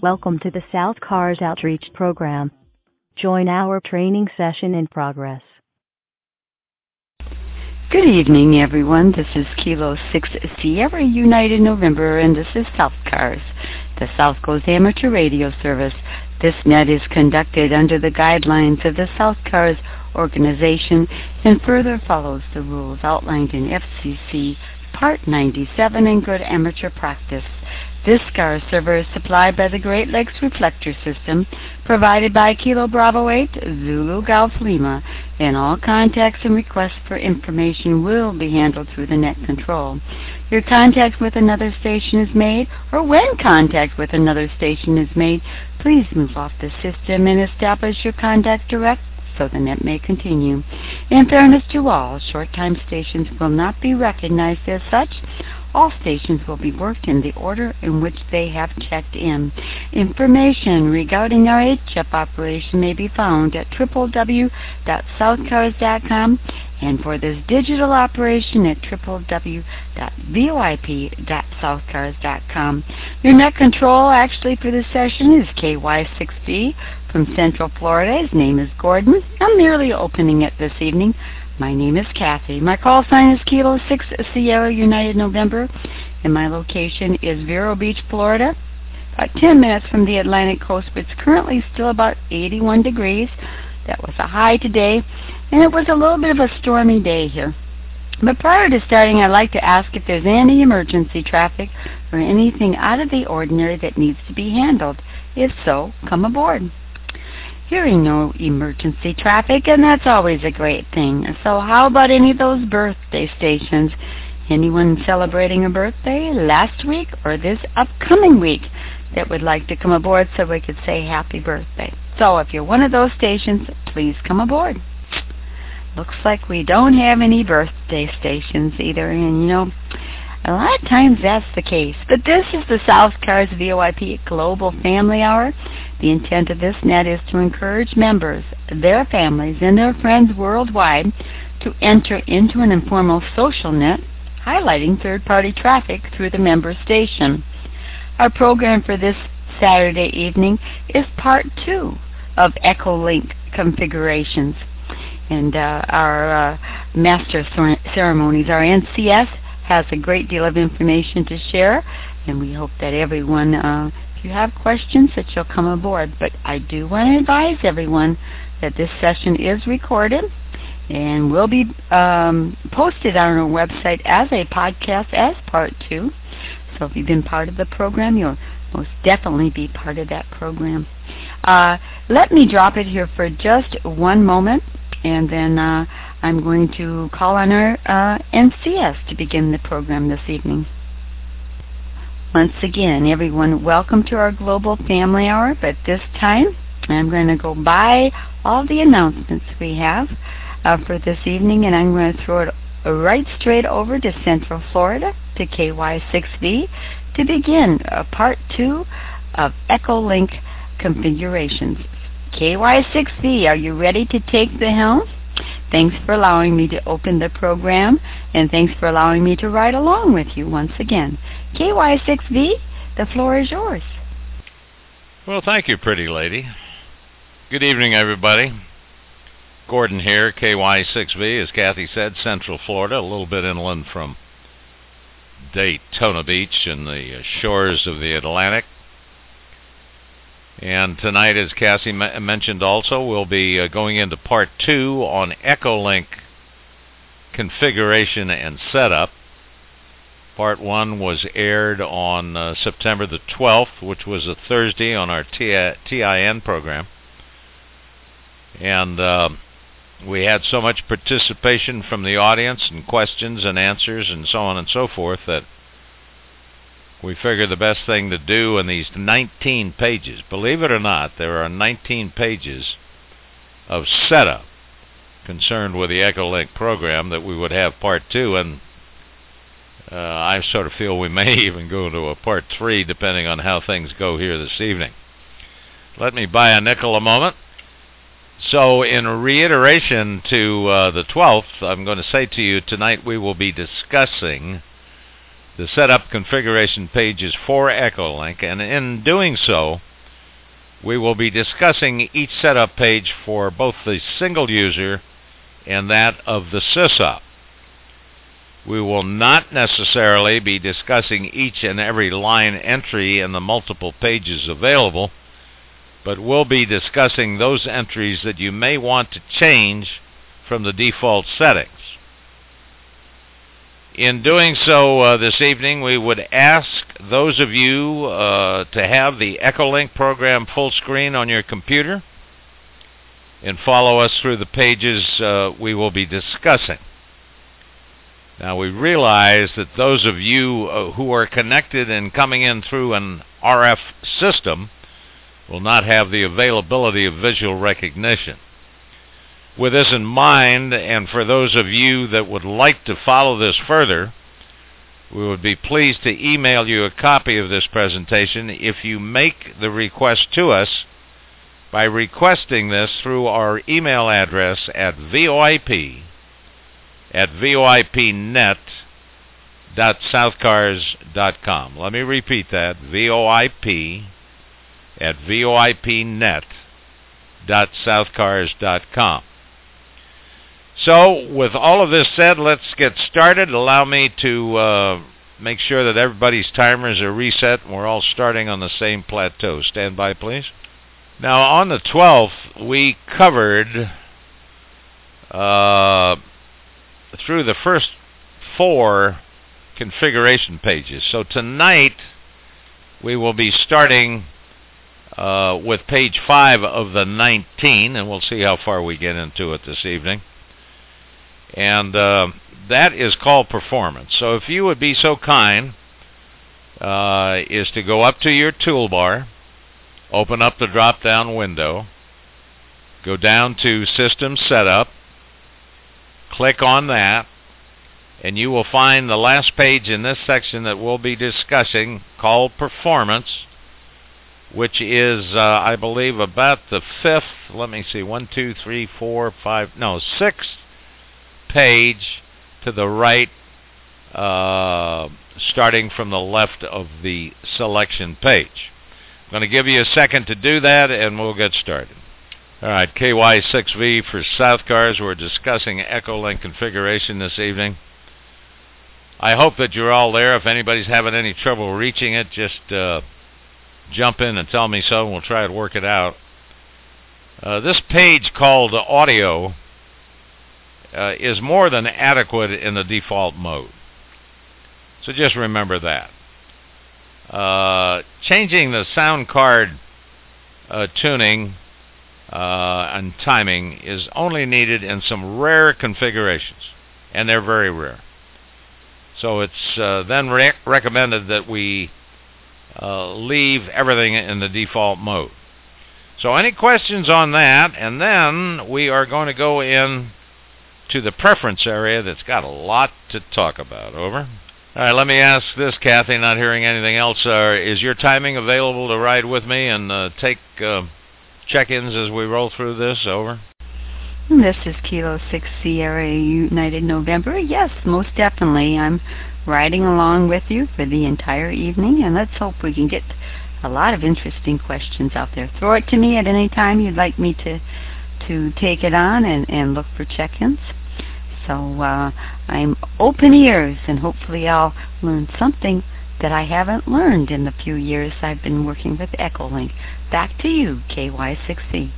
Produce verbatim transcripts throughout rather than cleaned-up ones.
Welcome to the South Cars Outreach Program. Join our training session in progress. Good evening, everyone. This is Kilo six Sierra United November, and this is South Cars, the South Coast Amateur Radio Service. This net is conducted under the guidelines of the South Cars organization and further follows the rules outlined in F C C Part ninety-seven in Good Amateur Practice. This SCAR server is supplied by the Great Lakes Reflector System, provided by Kilo Bravo eight, Zulu Golf Lima, and all contacts and requests for information will be handled through the net control. Your contact with another station is made, or when contact with another station is made, please move off the system and establish your contact direct so the net may continue. In fairness to all, short-time stations will not be recognized as such. All stations will be worked in the order in which they have checked in. Information regarding our H F operation may be found at w w w dot south cars dot com and for this digital operation at w w w dot v o i p dot south cars dot com. Your net control actually for this session is K Y six B from Central Florida. His name is Gordon. I'm merely opening it this evening. My name is Kathy. My call sign is Kilo six Sierra United November, and my location is Vero Beach, Florida, about ten minutes from the Atlantic coast, but it's currently still about eighty-one degrees. That was a high today, and it was a little bit of a stormy day here. But prior to starting, I'd like to ask if there's any emergency traffic or anything out of the ordinary that needs to be handled. If so, come aboard. Hearing no emergency traffic, and that's always a great thing. So how about any of those birthday stations? Anyone celebrating a birthday last week or this upcoming week that would like to come aboard so we could say happy birthday? So if you're one of those stations, please come aboard. Looks like we don't have any birthday stations either, and you know, a lot of times that's the case. But this is the South Cars V O I P Global Family Hour. The intent of this net is to encourage members, their families, and their friends worldwide to enter into an informal social net, highlighting third-party traffic through the member station. Our program for this Saturday evening is part two of Echolink configurations. And uh, our uh, master ceremonies, our N C S, has a great deal of information to share, and we hope that everyone, uh, if you have questions, that you'll come aboard. But I do want to advise everyone that this session is recorded and will be um, posted on our website as a podcast as part two. So if you've been part of the program, you'll most definitely be part of that program. Uh, let me drop it here for just one moment, and then uh, I'm going to call on our uh, N C S to begin the program this evening. Once again, everyone, welcome to our Global Family Hour, but this time I'm going to go by all the announcements we have uh, for this evening, and I'm going to throw it right straight over to Central Florida, to K Y six B, to begin uh, part two of Echolink configurations. K Y six B, are you ready to take the helm? Thanks for allowing me to open the program, and thanks for allowing me to ride along with you once again. K Y six B, the floor is yours. Well, thank you, pretty lady. Good evening, everybody. Gordon here, K Y six B, as Kathy said, Central Florida, a little bit inland from Daytona Beach and the shores of the Atlantic. And tonight, as Cassie m- mentioned also, we'll be uh, going into part two on Echolink configuration and setup. Part one was aired on uh, September the twelfth, which was a Thursday on our T I N program. And uh, we had so much participation from the audience and questions and answers and so on and so forth that we figured the best thing to do in these nineteen pages, believe it or not, there are nineteen pages of setup concerned with the Echolink program, that we would have part two, and uh, I sort of feel we may even go to a part three depending on how things go here this evening. Let me buy a nickel a moment. So in reiteration to uh, the twelfth, I'm going to say to you tonight we will be discussing the setup configuration pages for Echolink, and in doing so, we will be discussing each setup page for both the single user and that of the sysop. We will not necessarily be discussing each and every line entry in the multiple pages available, but we'll be discussing those entries that you may want to change from the default settings. In doing so uh, this evening, we would ask those of you uh, to have the Echolink program full screen on your computer and follow us through the pages uh, we will be discussing. Now, we realize that those of you uh, who are connected and coming in through an R F system will not have the availability of visual recognition. With this in mind, and for those of you that would like to follow this further, we would be pleased to email you a copy of this presentation if you make the request to us by requesting this through our email address at voip at voipnet dot southcars dot com. Let me repeat that, voip at voipnet dot southcars dot com. So, with all of this said, let's get started. Allow me to uh, make sure that everybody's timers are reset and we're all starting on the same plateau. Stand by, please. Now, on the twelfth, we covered uh, through the first four configuration pages. So tonight, we will be starting uh, with page five of the nineteen, and we'll see how far we get into it this evening. And uh, that is called performance. So if you would be so kind uh, is to go up to your toolbar, open up the drop-down window, go down to System Setup, click on that, and you will find the last page in this section that we'll be discussing called Performance, which is, uh, I believe, about the fifth, let me see, one, two, three, four, five, no, sixth page to the right, uh, starting from the left of the selection page. I'm going to give you a second to do that, and we'll get started. All right, K Y six V for Southcars. We're discussing Echolink configuration this evening. I hope that you're all there. If anybody's having any trouble reaching it, just uh, jump in and tell me so, and we'll try to work it out. Uh, this page called Audio uh, is more than adequate in the default mode. So just remember that. Uh, changing the sound card uh, tuning uh, and timing is only needed in some rare configurations, and they're very rare. So it's uh, then re recommended that we uh, leave everything in the default mode. So any questions on that? And then we are going to go in to the preference area that's got a lot to talk about. Over. All right, let me ask this, Kathy, not hearing anything else. Uh, is your timing available to ride with me and uh, take uh, check-ins as we roll through this? Over. This is Kilo six Sierra United November. Yes, most definitely. I'm riding along with you for the entire evening, and let's hope we can get a lot of interesting questions out there. Throw it to me at any time you'd like me to to take it on and, and look for check-ins. So uh, I'm open ears, and hopefully I'll learn something that I haven't learned in the few years I've been working with Echolink. Back to you, K Y six C.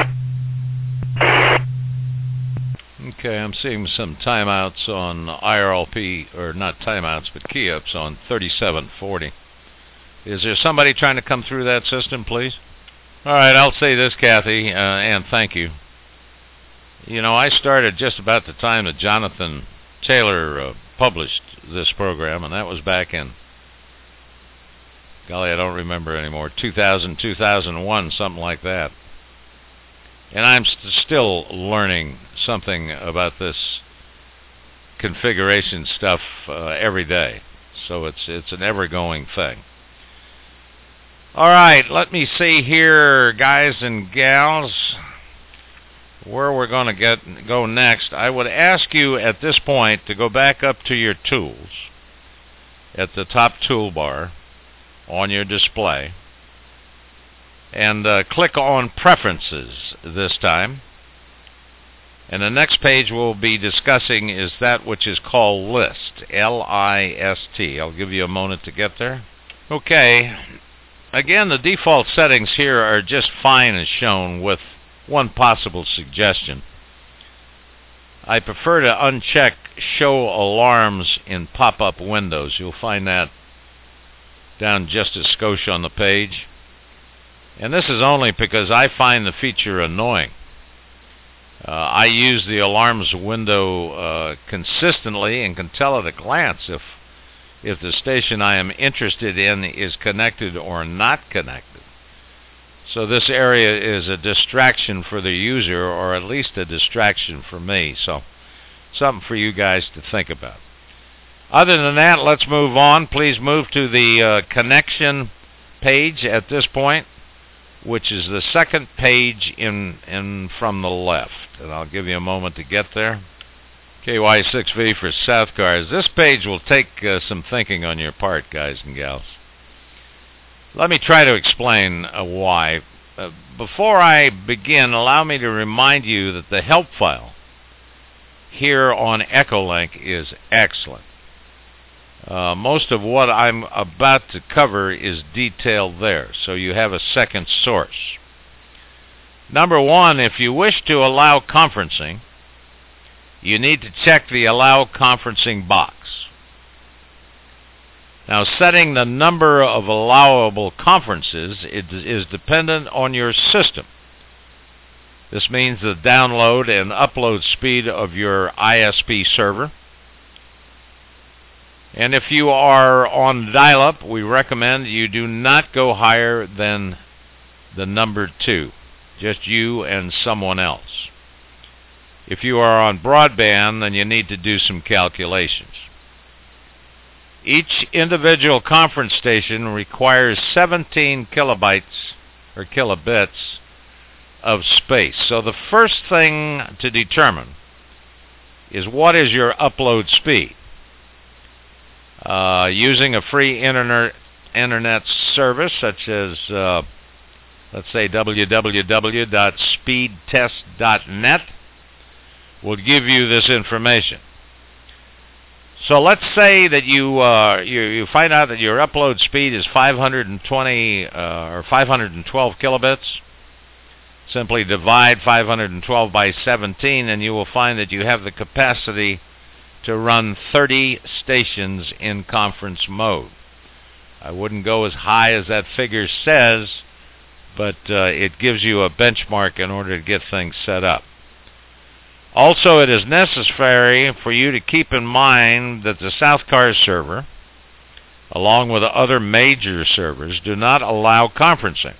Okay, I'm seeing some timeouts on I R L P, or not timeouts, but key-ups on thirty-seven forty. Is there somebody trying to come through that system, please? All right, I'll say this, Kathy, uh, and thank you. You know, I started just about the time that Jonathan Taylor uh, published this program, and that was back in, golly, I don't remember anymore, two thousand, two thousand one, something like that. And I'm st still learning something about this configuration stuff uh, every day. So it's it's an ever-going thing. All right, let me see here, guys and gals, where we're going to get go next. I would ask you at this point to go back up to your tools at the top toolbar on your display. and uh, click on Preferences this time. And the next page we'll be discussing is that which is called List, L I S T. I'll give you a moment to get there. Okay. Again, the default settings here are just fine as shown, with one possible suggestion. I prefer to uncheck Show Alarms in pop-up windows. You'll find that down just a skosh on the page. And this is only because I find the feature annoying. Uh, I use the alarms window uh, consistently and can tell at a glance if if the station I am interested in is connected or not connected. So this area is a distraction for the user, or at least a distraction for me. So something for you guys to think about. Other than that, let's move on. Please move to the uh, connection page at this point, which is the second page in in from the left. And I'll give you a moment to get there. K Y six V for South Cars. This page will take uh, some thinking on your part, guys and gals. Let me try to explain uh, why. Uh, before I begin, allow me to remind you that the help file here on Echolink is excellent. Uh, most of what I'm about to cover is detailed there, so you have a second source. Number one, if you wish to allow conferencing, you need to check the Allow Conferencing box. Now, setting the number of allowable conferences is dependent on your system. This means the download and upload speed of your I S P server. And if you are on dial-up, we recommend you do not go higher than the number two, just you and someone else. If you are on broadband, then you need to do some calculations. Each individual conference station requires seventeen kilobytes or kilobits of space. So the first thing to determine is what is your upload speed. Uh, using a free internet internet service such as, uh, let's say, w w w dot speed test dot net will give you this information. So let's say that you uh, you, you find out that your upload speed is five hundred twenty uh, or five hundred twelve kilobits. Simply divide five hundred twelve by seventeen, and you will find that you have the capacity to run thirty stations in conference mode. I wouldn't go as high as that figure says, but uh, it gives you a benchmark in order to get things set up. Also, it is necessary for you to keep in mind that the South Cars server, along with other major servers, do not allow conferencing.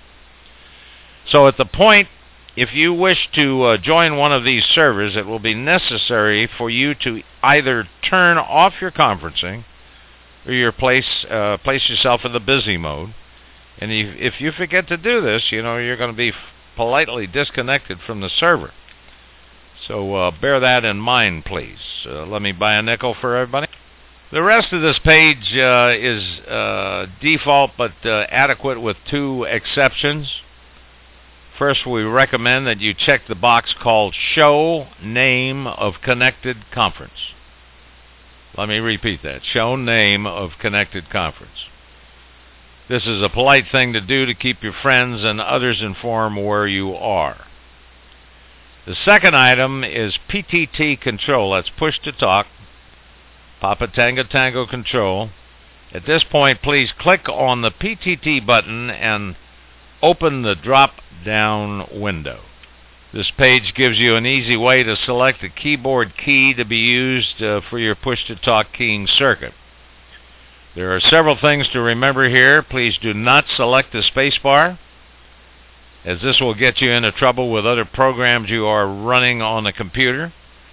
So at the point, if you wish to uh, join one of these servers, it will be necessary for you to either turn off your conferencing or your place uh, place yourself in the busy mode. And if, if you forget to do this, you know, you're going to be politely disconnected from the server. So uh, bear that in mind, please. Uh, let me buy a nickel for everybody. The rest of this page uh, is uh, default but uh, adequate with two exceptions. First, we recommend that you check the box called Show Name of Connected Conference. Let me repeat that. Show Name of Connected Conference. This is a polite thing to do to keep your friends and others informed where you are. The second item is P T T control. That's push to talk. Papa Tango Tango control. At this point, please click on the P T T button and open the drop-down window. This page gives you an easy way to select a keyboard key to be used uh, for your push-to-talk keying circuit. There are several things to remember here. Please do not select the spacebar, as this will get you into trouble with other programs you are running on the computer.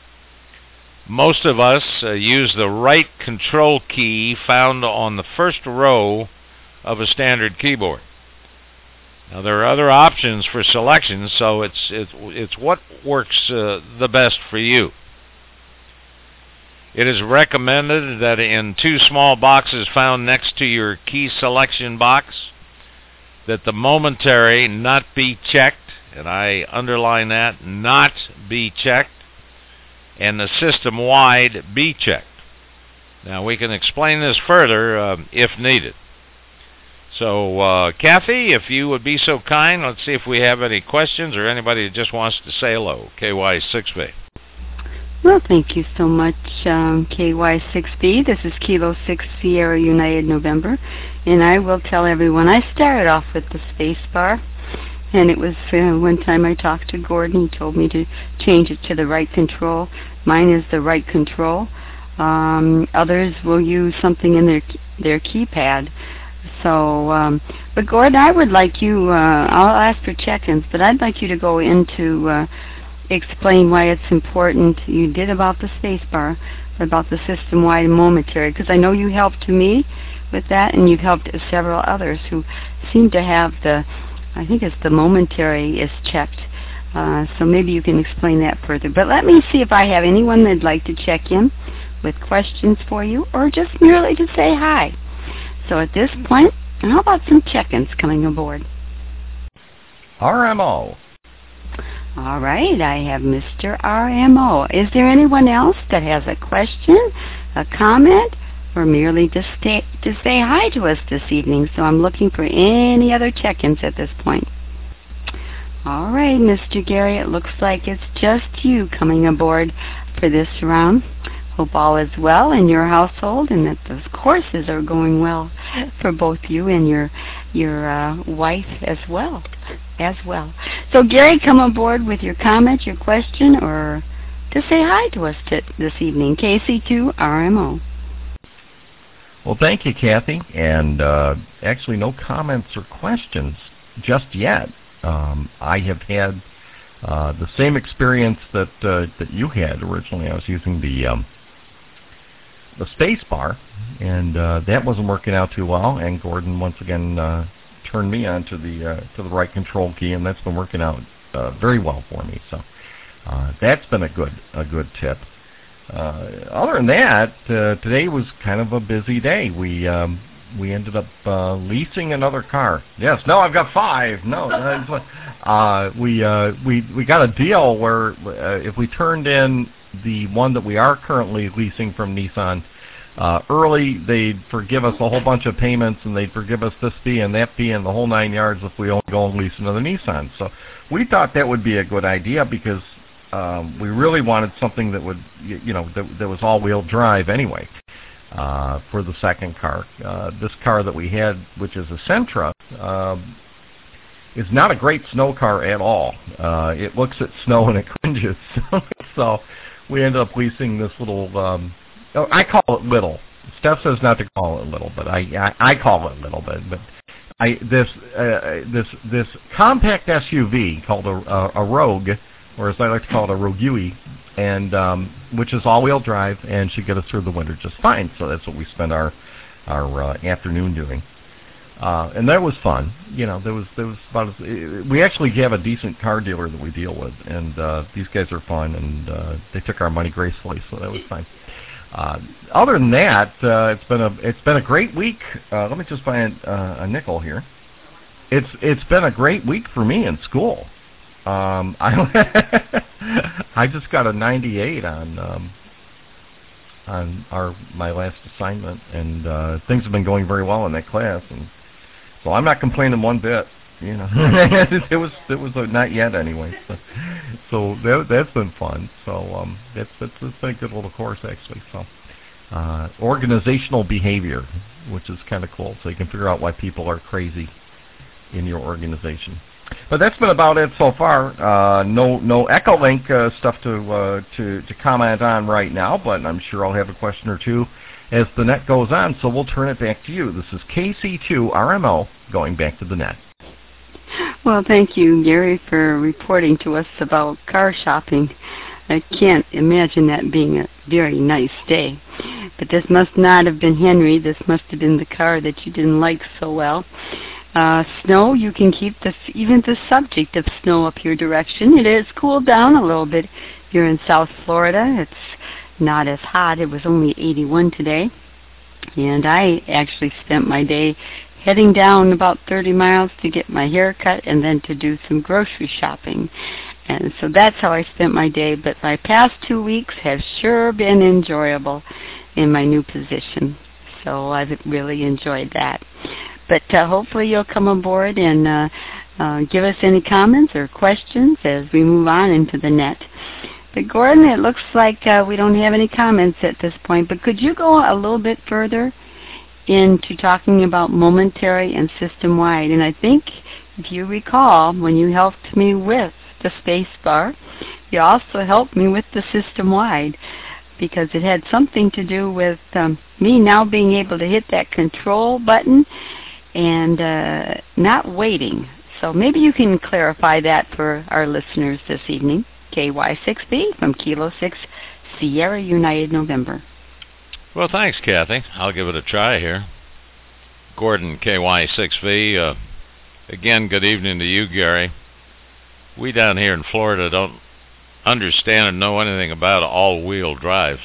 Most of us uh, use the right control key found on the first row of a standard keyboard. Now, there are other options for selection, so it's it's, it's what works uh, the best for you. It is recommended that in two small boxes found next to your key selection box, that the momentary not be checked, and I underline that, not be checked, and the system-wide be checked. Now, we can explain this further uh, if needed. So, uh, Kathy, if you would be so kind, let's see if we have any questions or anybody that just wants to say hello. K Y six B. Well, thank you so much, um, K Y six B. This is Kilo six Sierra United November, and I will tell everyone I started off with the space bar, and it was uh, one time I talked to Gordon. He told me to change it to the right control. Mine is the right control. Um, others will use something in their their keypad. So, um, but Gordon, I would like you, uh, I'll ask for check-ins, but I'd like you to go into uh, explain why it's important. You did about the space bar, about the system-wide momentary, because I know you helped me with that, and you've helped several others who seem to have the, I think it's the momentary is checked. Uh, so maybe you can explain that further. But let me see if I have anyone that'd like to check in with questions for you, or just merely to say hi. So at this point, how about some check-ins coming aboard? R M O. All right, I have Mister R M O. Is there anyone else that has a question, a comment, or merely to, stay, to say hi to us this evening? So I'm looking for any other check-ins at this point. All right, Mister Gary, it looks like it's just you coming aboard for this round. Hope all is well in your household, and that those courses are going well for both you and your your uh, wife as well. As well. So, Gary, come aboard with your comment, your question, or to say hi to us t- this evening. K C two R M O. Well, thank you, Kathy. And uh, actually, no comments or questions just yet. Um, I have had uh, the same experience that uh, that you had originally. I was using the um, the space bar, and uh, that wasn't working out too well. And Gordon once again uh, turned me on to the uh, to the right control key, and that's been working out uh, very well for me. So uh, that's been a good a good tip. Uh, other than that, uh, today was kind of a busy day. We um, we ended up uh, leasing another car. Yes, no, I've got five. No, uh, we uh, we we got a deal where uh, if we turned in the one that we are currently leasing from Nissan uh, early, they'd forgive us a whole bunch of payments, and they'd forgive us this fee and that fee and the whole nine yards if we only go and lease another Nissan. So we thought that would be a good idea because um, we really wanted something that would, you know, that, that was all-wheel drive anyway uh, for the second car. Uh, this car that we had, which is a Sentra, uh, is not a great snow car at all. Uh, it looks at snow and it cringes. So we ended up leasing this little, um, oh, I call it little. Steph says not to call it little, but I I, I call it little bit. But I this uh, this this compact S U V called a, a, a Rogue, or as I like to call it, a Rogue, and um, which is all-wheel drive and should get us through the winter just fine. So that's what we spent our our uh, afternoon doing. Uh, and that was fun. You know, there was there was about a, we actually have a decent car dealer that we deal with, and uh, these guys are fun, and uh, they took our money gracefully, so that was fine. Uh, other than that, uh, it's been a it's been a great week. Uh, let me just buy a, uh, a nickel here. It's it's been a great week for me in school. Um, I I just got a ninety-eight on um, on our my last assignment, and uh, things have been going very well in that class, and so I'm not complaining one bit. You know, it was it was a, not yet anyway. So, so that that's been fun. So um, that's that's it's been a good little course actually. So uh, organizational behavior, which is kind of cool. So you can figure out why people are crazy in your organization. But that's been about it so far. Uh, no no Echolink uh, stuff to uh, to to comment on right now, but I'm sure I'll have a question or two as the net goes on. So we'll turn it back to you. This is K C two R M O going back to the net. Well, thank you, Gary, for reporting to us about car shopping. I can't imagine that being a very nice day. But this must not have been Henry. This must have been the car that you didn't like so well. Uh, snow, you can keep the even the subject of snow up your direction. It has cooled down a little bit here in South Florida. It's not as hot. It was only eighty-one today. And I actually spent my day heading down about thirty miles to get my hair cut and then to do some grocery shopping. And so that's how I spent my day. But my past two weeks have sure been enjoyable in my new position. So I've really enjoyed that. But uh, hopefully you'll come aboard and uh, uh, give us any comments or questions as we move on into the net. But Gordon, it looks like uh, we don't have any comments at this point. But could you go a little bit further into talking about momentary and system-wide? And I think, if you recall, when you helped me with the space bar, you also helped me with the system-wide, because it had something to do with um, me now being able to hit that control button and uh, not waiting. So maybe you can clarify that for our listeners this evening. K Y six B from Kilo six, Sierra United November. Well, thanks, Kathy. I'll give it a try here. Gordon, K Y six V. Uh, again, good evening to you, Gary. We down here in Florida don't understand and know anything about all-wheel drives.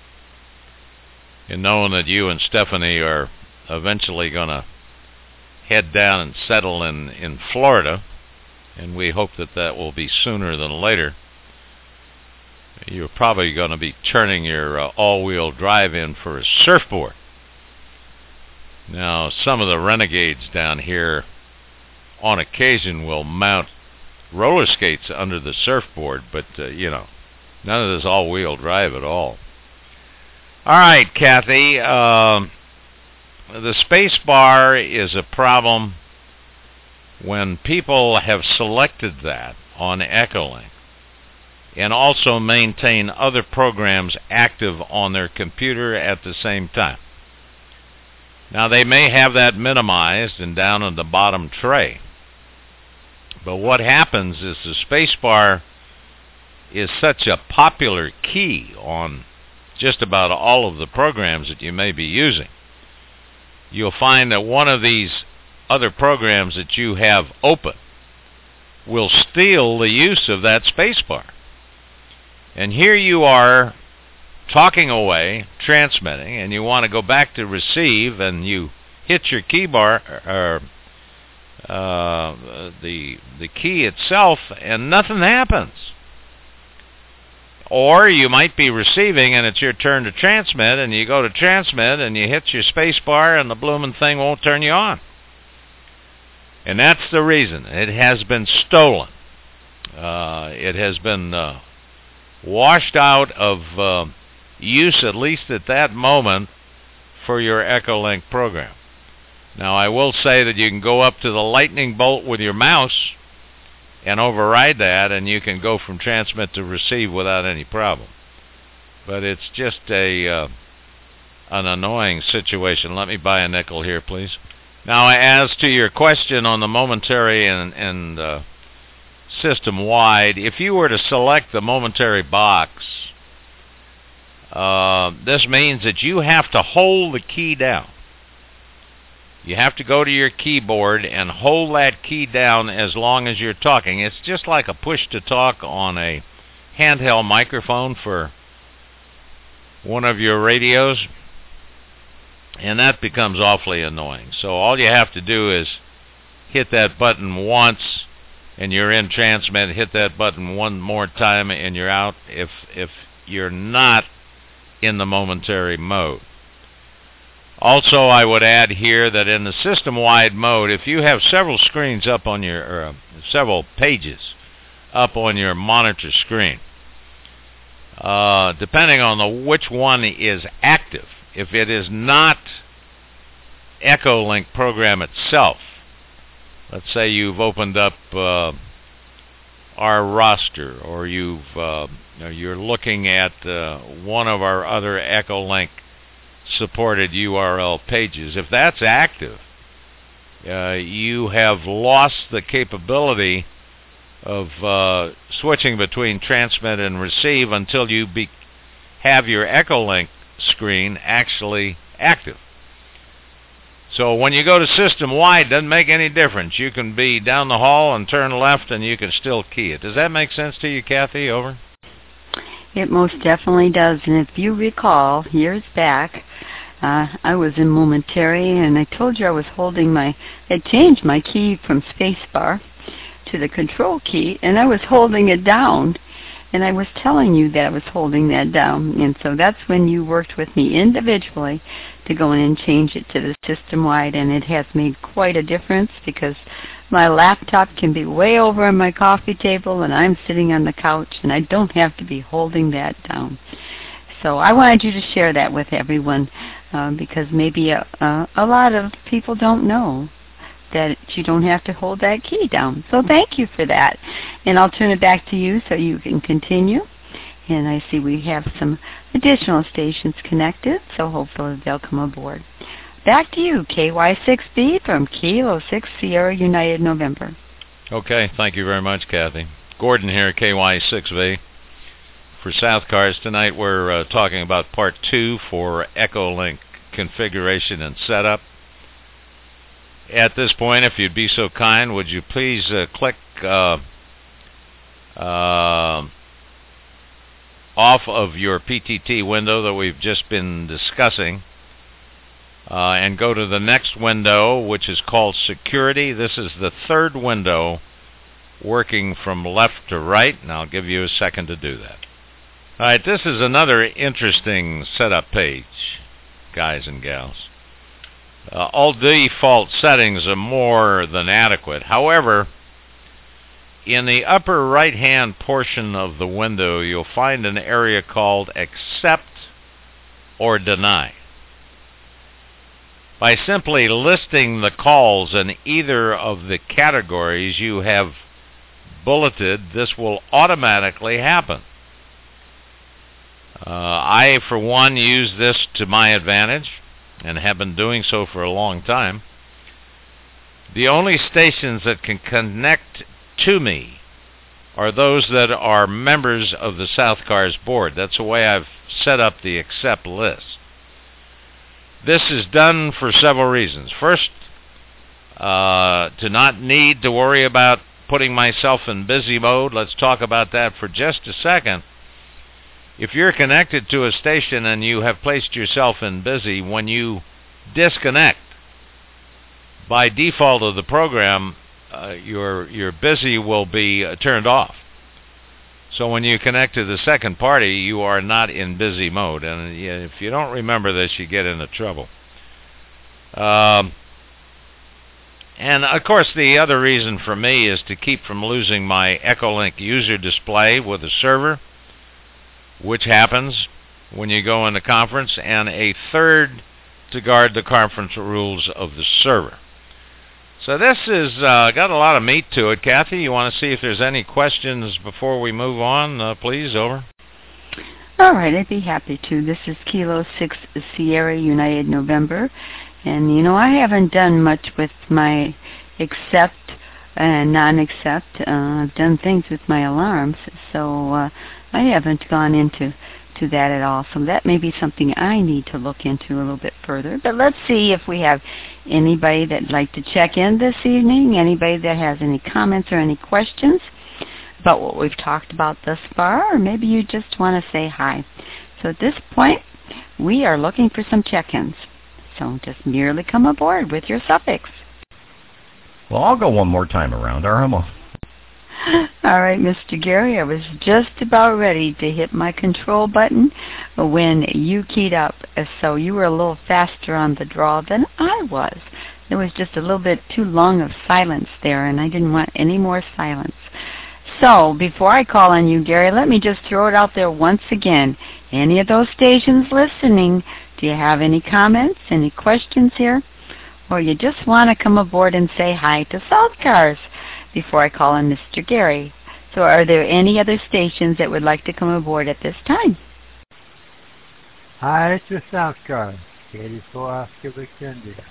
And knowing that you and Stephanie are eventually going to head down and settle in, in Florida, and we hope that that will be sooner than later, you're probably going to be turning your uh, all-wheel drive in for a surfboard. Now, some of the renegades down here on occasion will mount roller skates under the surfboard, but, uh, you know, none of this all-wheel drive at all. All right, Kathy, um, the space bar is a problem when people have selected that on Echolink and also maintain other programs active on their computer at the same time. Now, they may have that minimized and down in the bottom tray. But what happens is the spacebar is such a popular key on just about all of the programs that you may be using. You'll find that one of these other programs that you have open will steal the use of that spacebar. And here you are talking away, transmitting, and you want to go back to receive, and you hit your key bar, or uh, the the key itself, and nothing happens. Or you might be receiving, and it's your turn to transmit, and you go to transmit, and you hit your space bar, and the blooming thing won't turn you on. And that's the reason. It has been stolen. Uh, it has been uh, washed out of uh, use, at least at that moment, for your Echolink program. Now, I will say that you can go up to the lightning bolt with your mouse and override that, and you can go from transmit to receive without any problem. But it's just a uh, an annoying situation. Let me buy a nickel here, please. Now, as to your question on the momentary and, and uh, system-wide, if you were to select the momentary box, uh, this means that you have to hold the key down. You have to go to your keyboard and hold that key down as long as you're talking. It's just like a push-to-talk on a handheld microphone for one of your radios, and that becomes awfully annoying. So all you have to do is hit that button once, and you're in transmit. Hit that button one more time, and you're out if if you're not in the momentary mode. Also, I would add here that in the system-wide mode, if you have several screens up on your, or uh, several pages up on your monitor screen, uh, depending on the which one is active, if it is not Echolink program itself, let's say you've opened up uh, our roster, or you've uh, you're looking at uh, one of our other Echolink supported U R L pages. If that's active, uh, you have lost the capability of uh, switching between transmit and receive until you be have your Echolink screen actually active. So when you go to system-wide, it doesn't make any difference. You can be down the hall and turn left, and you can still key it. Does that make sense to you, Kathy? Over? It most definitely does. And if you recall, years back, Uh, I was in momentary, and I told you I was holding my, I changed my key from spacebar to the control key, and I was holding it down, and I was telling you that I was holding that down, and so that's when you worked with me individually to go in and change it to the system-wide, and it has made quite a difference because my laptop can be way over on my coffee table, and I'm sitting on the couch, and I don't have to be holding that down. So I wanted you to share that with everyone uh, because maybe a, a, a lot of people don't know that you don't have to hold that key down. So thank you for that. And I'll turn it back to you so you can continue. And I see we have some additional stations connected, so hopefully they'll come aboard. Back to you, K Y six B from Kilo six Sierra United November. Okay, thank you very much, Kathy. Gordon here, K Y six B. For South Cars, tonight we're uh, talking about part two for Echolink configuration and setup. At this point, if you'd be so kind, would you please uh, click uh, uh, off of your P T T window that we've just been discussing uh, and go to the next window, which is called Security. This is the third window working from left to right, and I'll give you a second to do that. All right, this is another interesting setup page, guys and gals. Uh, all default settings are more than adequate. However, in the upper right-hand portion of the window, you'll find an area called Accept or Deny. By simply listing the calls in either of the categories you have bulleted, this will automatically happen. Uh, I, for one, use this to my advantage and have been doing so for a long time. The only stations that can connect to me are those that are members of the South Cars board. That's the way I've set up the accept list. This is done for several reasons. First, uh, to not need to worry about putting myself in busy mode. Let's talk about that for just a second. If you're connected to a station and you have placed yourself in busy, when you disconnect, by default of the program, uh, your your busy will be uh, turned off. So when you connect to the second party, you are not in busy mode. And if you don't remember this, you get into trouble. Um, and, of course, the other reason for me is to keep from losing my Echolink user display with a server, which happens when you go in the conference, and a third to guard the conference rules of the server. So this has uh, got a lot of meat to it. Kathy, you want to see if there's any questions before we move on? Uh, please, over. All right, I'd be happy to. This is Kilo six Sierra United November. And, you know, I haven't done much with my accept and non-accept. Uh, I've done things with my alarms, so uh, I haven't gone into to that at all. So that may be something I need to look into a little bit further. But let's see if we have anybody that'd like to check in this evening, anybody that has any comments or any questions about what we've talked about thus far, or maybe you just want to say hi. So at this point, we are looking for some check-ins. So just merely come aboard with your suffix. Well, I'll go one more time around, Armo. All right, Mister Gary, I was just about ready to hit my control button when you keyed up, so you were a little faster on the draw than I was. There was just a little bit too long of silence there, and I didn't want any more silence. So before I call on you, Gary, let me just throw it out there once again. Any of those stations listening, do you have any comments, any questions here? Or you just want to come aboard and say hi to South Cars before I call on Mister Gary? So are there any other stations that would like to come aboard at this time? Hi, this is South Cars, eighty-four Oscar Victor India.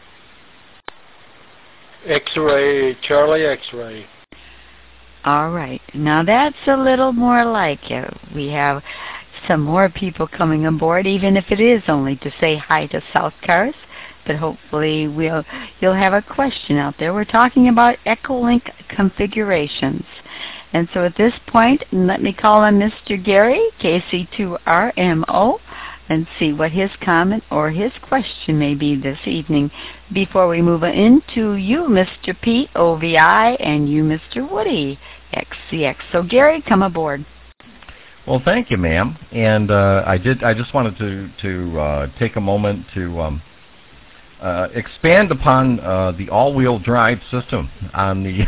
X-ray, Charlie X-ray. All right. Now that's a little more like it. We have some more people coming aboard, even if it is only to say hi to South Cars. But hopefully we'll you'll have a question out there. We're talking about Echolink configurations. And so at this point, let me call on Mister Gary, K C two R M O. and see what his comment or his question may be this evening before we move into you, Mister Pete, O V I, and you, Mister Woody, X C X. So, Gary, come aboard. Well, thank you, ma'am. And uh, I did. I just wanted to to uh, take a moment to um, uh, expand upon uh, the all-wheel drive system on the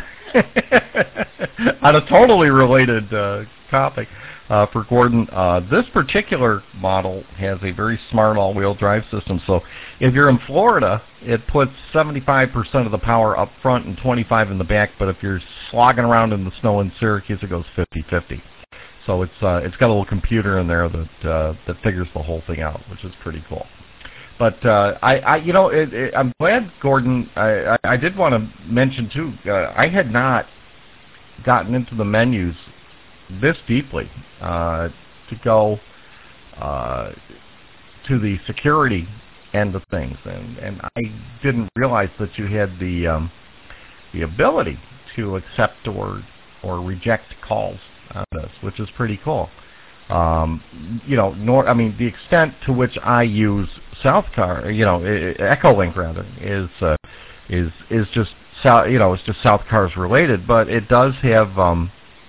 on a totally related uh, topic uh, for Gordon. Uh, this particular model has a very smart all-wheel drive system. So, if you're in Florida, it puts seventy-five percent of the power up front and twenty-five in the back. But if you're slogging around in the snow in Syracuse, it goes fifty-fifty. So it's uh, it's got a little computer in there that uh, that figures the whole thing out, which is pretty cool. But uh, I, I, you know, it, it, I'm glad, Gordon. I, I, I did want to mention too. Uh, I had not gotten into the menus this deeply uh, to go uh, to the security end of things, and and I didn't realize that you had the um, the ability to accept or or reject calls on this, which is pretty cool. Um, you know, nor I mean the extent to which I use Southcar, you know, Echolink rather, is uh, is is just you know it's just Southcars related, but it does have um,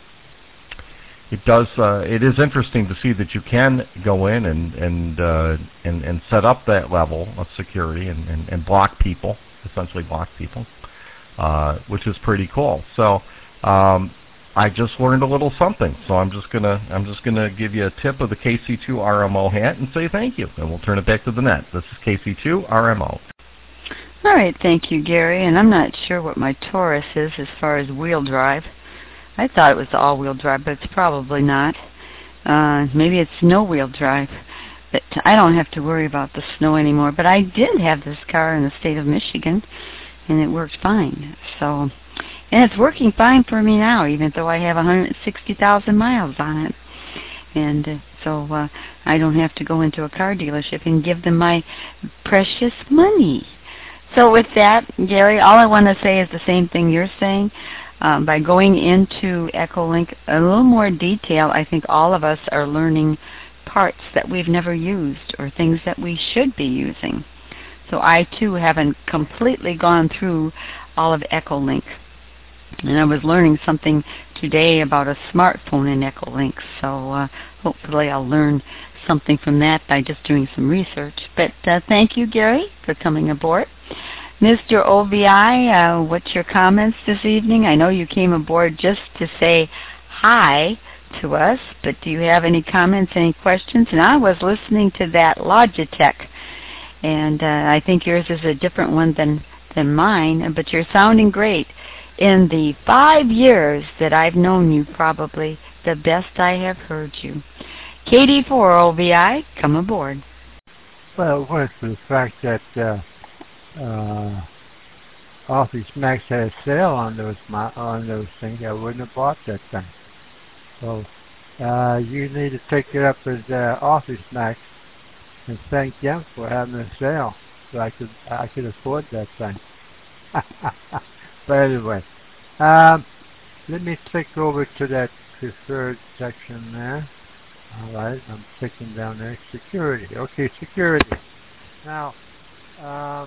it does uh, it is interesting to see that you can go in and and uh, and, and set up that level of security and, and, and block people, essentially block people, uh, which is pretty cool. So. Um, I just learned a little something, so I'm just gonna I'm just gonna give you a tip of the K C two R M O hat and say thank you, and we'll turn it back to the net. This is K C two R M O. All right, thank you, Gary. And I'm not sure what my Taurus is as far as wheel drive. I thought it was all-wheel drive, but it's probably not. Uh, maybe it's no-wheel drive. But I don't have to worry about the snow anymore. But I did have this car in the state of Michigan, and it worked fine. So. And it's working fine for me now, even though I have one hundred sixty thousand miles on it. And uh, so uh, I don't have to go into a car dealership and give them my precious money. So with that, Gary, all I want to say is the same thing you're saying. Um, by going into Echolink a little more detail, I think all of us are learning parts that we've never used or things that we should be using. So I, too, haven't completely gone through all of Echolink. And I was learning something today about a smartphone in Echolink, so uh, hopefully I'll learn something from that by just doing some research. But uh, thank you, Gary, for coming aboard. Mister O V I, uh, what's your comments this evening? I know you came aboard just to say hi to us, but do you have any comments, any questions? And I was listening to that Logitech, and uh, I think yours is a different one than, than mine, but you're sounding great. In the five years that I've known you, probably the best I have heard you. K D four O V I, come aboard. Well, it went for the fact that uh, uh, Office Max had a sale on those on those things. I wouldn't have bought that thing. So uh, you need to take it up with uh, Office Max and thank them for having a sale, so I could I could afford that thing. But anyway, um, let me click over to that preferred section there. All right, I'm clicking down there. Security. Okay, security. Now, um,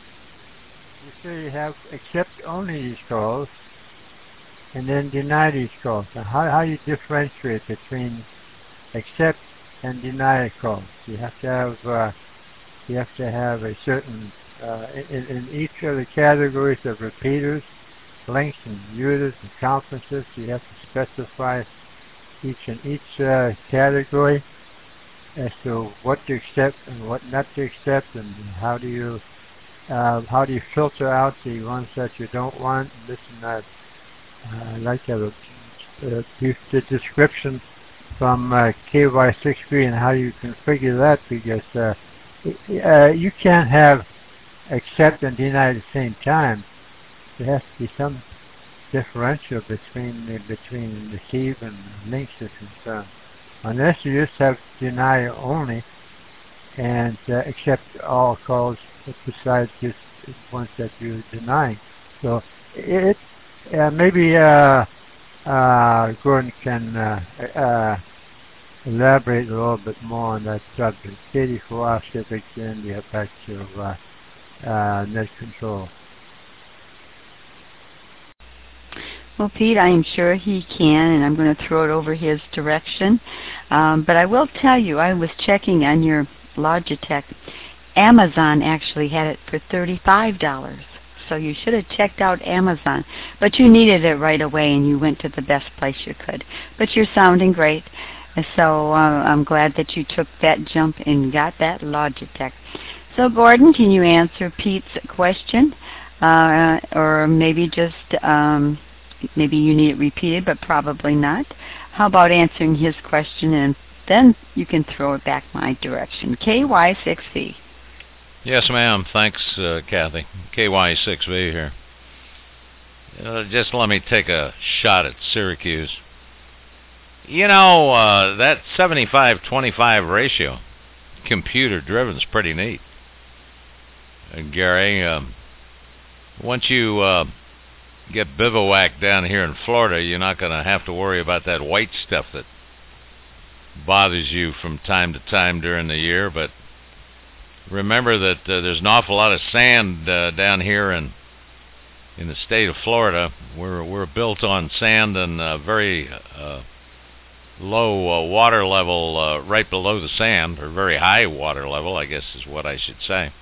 you say you have accept only these calls and then deny these calls. Now, how how you differentiate between accept and deny calls? You have to have uh, you have to have a certain Uh, in, in each of the categories of repeaters, links and users and conferences, you have to specify each in each uh, category as to what to accept and what not to accept, and how do you uh, how do you filter out the ones that you don't want. This and that. Uh, I'd like to have a, a, the description from uh, K Y six B and how you configure that, because uh, uh, you can't have accept and deny at the same time. There has to be some differential between the, between receive and links is concerned. Unless you just have deny only and uh, accept all calls besides just ones that you're denying. So it uh, maybe uh, uh, Gordon can uh, uh, elaborate a little bit more on that subject. eighty-four hour civics and the effects of uh, uh, net control. Well, Pete, I am sure he can, and I'm going to throw it over his direction. Um, but I will tell you, I was checking on your Logitech. Amazon actually had it for thirty-five dollars. So you should have checked out Amazon. But you needed it right away, and you went to the best place you could. But you're sounding great. So uh, I'm glad that you took that jump and got that Logitech. So, Gordon, can you answer Pete's question? Uh, or maybe just, um, maybe you need it repeated, but probably not. How about answering his question, and then you can throw it back my direction. K Y six V. Yes, ma'am. Thanks, uh, Kathy. K Y six V here. Uh, just let me take a shot at Syracuse. You know, uh, that seventy-five twenty-five ratio, computer-driven, is pretty neat. Uh, Gary, um, once you uh, get bivouacked down here in Florida, you're not going to have to worry about that white stuff that bothers you from time to time during the year. But remember that uh, there's an awful lot of sand uh, down here in in the state of Florida. We're we're built on sand and uh, very uh, low uh, water level uh, right below the sand, or very high water level, I guess is what I should say.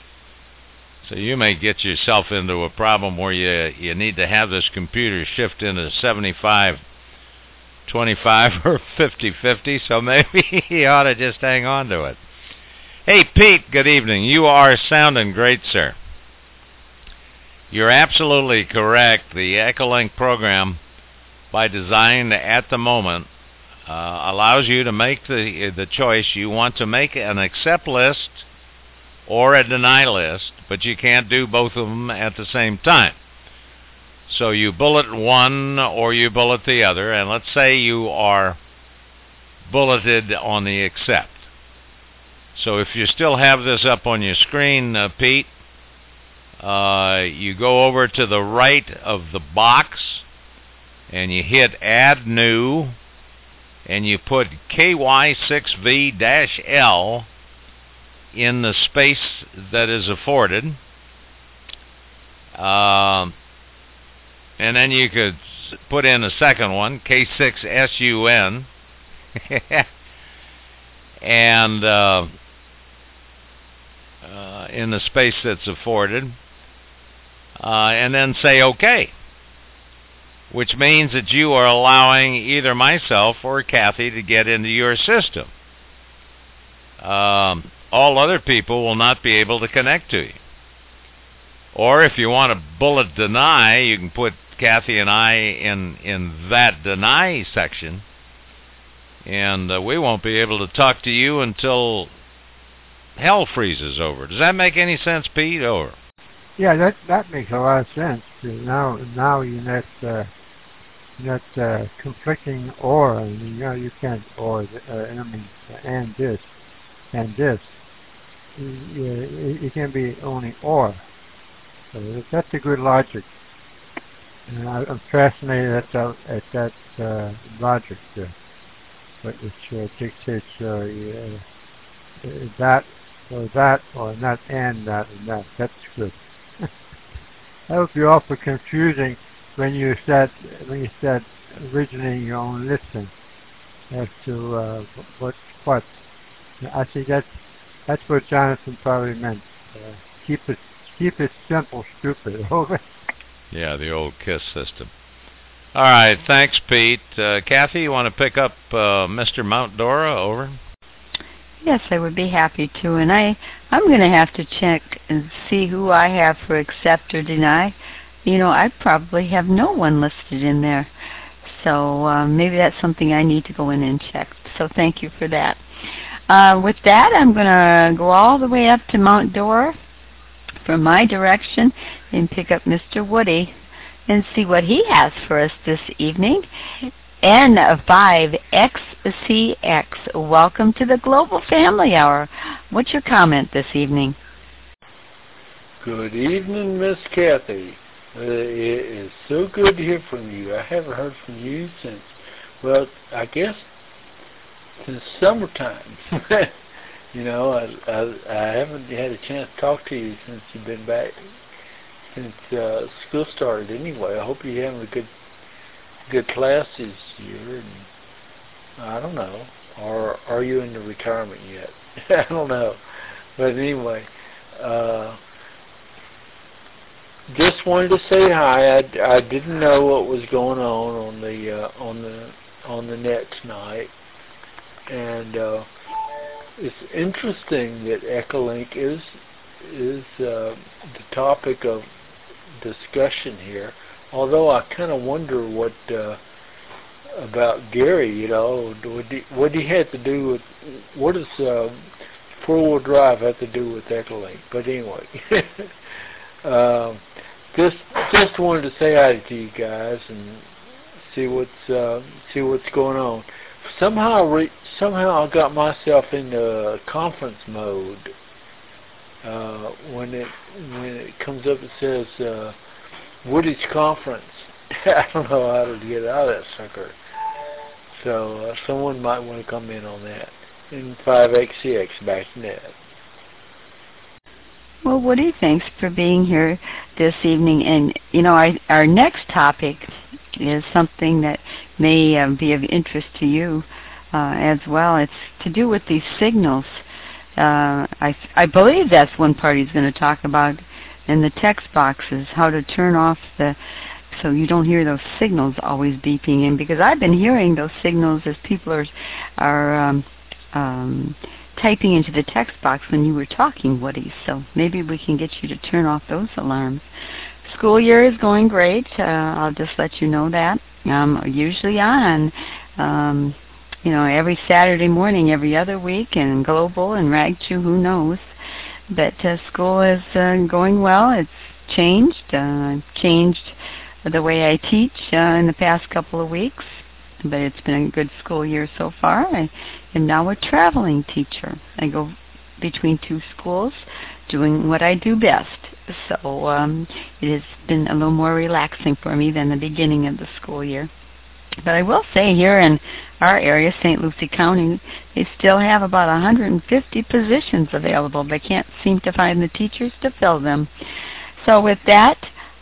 So you may get yourself into a problem where you you need to have this computer shift into seventy-five twenty-five or fifty fifty, so maybe you ought to just hang on to it. Hey, Pete, good evening. You are sounding great, sir. You're absolutely correct. The Echolink program, by design at the moment, uh, allows you to make the the choice. You want to make an accept list or a deny list, but you can't do both of them at the same time. So you bullet one or you bullet the other, and let's say you are bulleted on the accept. So if you still have this up on your screen, uh, Pete, uh, you go over to the right of the box and you hit Add New, and you put K Y six V L in the space that is afforded. Um, and then you could put in a second one, K six S U N, and uh, uh, in the space that's afforded, uh, and then say OK, which means that you are allowing either myself or Kathy to get into your system. Um, all other people will not be able to connect to you. Or if you want to bullet deny, you can put Kathy and I in, in that deny section, and uh, we won't be able to talk to you until hell freezes over. Does that make any sense, Pete? Over. Yeah, that that makes a lot of sense. Now, now you're not uh, not uh, conflicting or. I mean, you know, you can't or. Uh, I mean, and this, and this. It, it can be only or. So that's a good logic. And I, I'm fascinated at that at that uh, logic there, which uh, dictates uh, yeah, that or that or not and that and that. That's good. That would be awful confusing when you said when you said originating your own listing as to uh, what what. I think that's that's what Jonathan probably meant. Uh, keep it keep it simple, stupid. Over. Yeah, the old KISS system. All right, thanks, Pete. Uh, Kathy, you want to pick up uh, Mister Mount Dora? Over. Yes, I would be happy to, and I, I'm going to have to check and see who I have for accept or deny. You know, I probably have no one listed in there, so uh, maybe that's something I need to go in and check. So thank you for that. Uh, with that, I'm going to go all the way up to Mount Dora from my direction and pick up Mister Woody and see what he has for us this evening. N five X C X, welcome to the Global Family Hour. What's your comment this evening? Good evening, Miss Kathy. Uh, it is so good to hear from you. I haven't heard from you since, well, I guess since summertime. You know, I, I I haven't had a chance to talk to you since you've been back, since uh, school started. Anyway, I hope you're having a good good class this year. And I don't know, or are you in the retirement yet? I don't know, but anyway, uh, just wanted to say hi. I, I didn't know what was going on on the uh, on the on the net tonight, and. Uh, It's interesting that Echolink is is uh, the topic of discussion here. Although I kind of wonder what uh, about Gary. You know, what he, what he had to do with what does uh, four-wheel drive have to do with Echolink? But anyway, uh, just just wanted to say hi to you guys and see what's uh, see what's going on. Somehow, re- somehow I got myself into conference mode. Uh, when it when it comes up, it says uh, Woody's conference. I don't know how to get out of that sucker. So uh, someone might want to come in on that. In five X C X back net. Well, Woody, thanks for being here this evening. And you know, our our next topic is something that may uh, be of interest to you uh, as well. It's to do with these signals. Uh, I, I believe that's one part he's going to talk about in the text boxes, how to turn off the, so you don't hear those signals always beeping in, because I've been hearing those signals as people are, are um, um, typing into the text box when you were talking, Woody. So maybe we can get you to turn off those alarms. School year is going great. Uh, I'll just let you know that. I'm usually on, um, you know, every Saturday morning, every other week, and Global and Ragchu, who knows. But uh, school is uh, going well. It's changed. Uh, changed the way I teach uh, in the past couple of weeks. But it's been a good school year so far. I am now a traveling teacher. I go between two schools doing what I do best. So um, it has been a little more relaxing for me than the beginning of the school year. But I will say here in our area, Saint Lucie County, they still have about one hundred fifty positions available. They can't seem to find the teachers to fill them. So with that,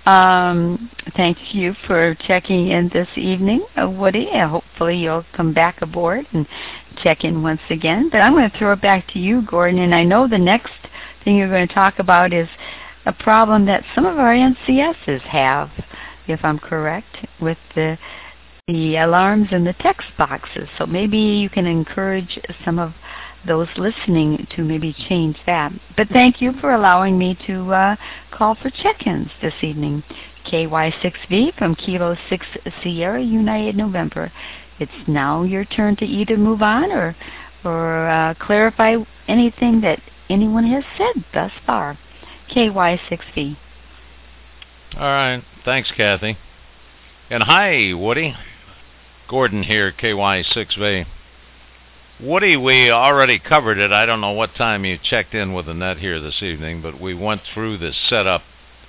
um, thank you for checking in this evening, uh, Woody. Uh, hopefully you'll come back aboard and check in once again. But I'm going to throw it back to you, Gordon. And I know the next thing you're going to talk about is a problem that some of our N C S's have, if I'm correct, with the the alarms in the text boxes. So maybe you can encourage some of those listening to maybe change that. But thank you for allowing me to uh, call for check-ins this evening. K Y six V from Kilo six Sierra United November. It's now your turn to either move on or, or uh, clarify anything that anyone has said thus far. K Y six V. All right. Thanks, Kathy. And hi, Woody. Gordon here, K Y six V. Woody, we already covered it. I don't know what time you checked in with the net here this evening, but we went through the setup,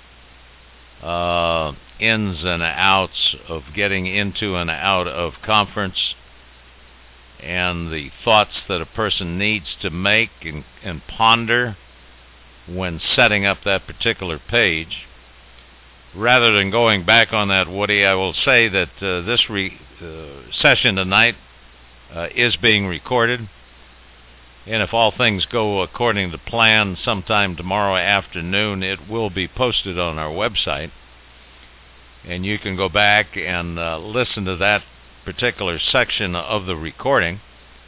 uh, ins and outs of getting into and out of conference, and the thoughts that a person needs to make and, and ponder when setting up that particular page. Rather than going back on that, Woody, I will say that uh, this re- uh, session tonight uh, is being recorded, and if all things go according to plan, sometime tomorrow afternoon it will be posted on our website, and you can go back and uh, listen to that particular section of the recording.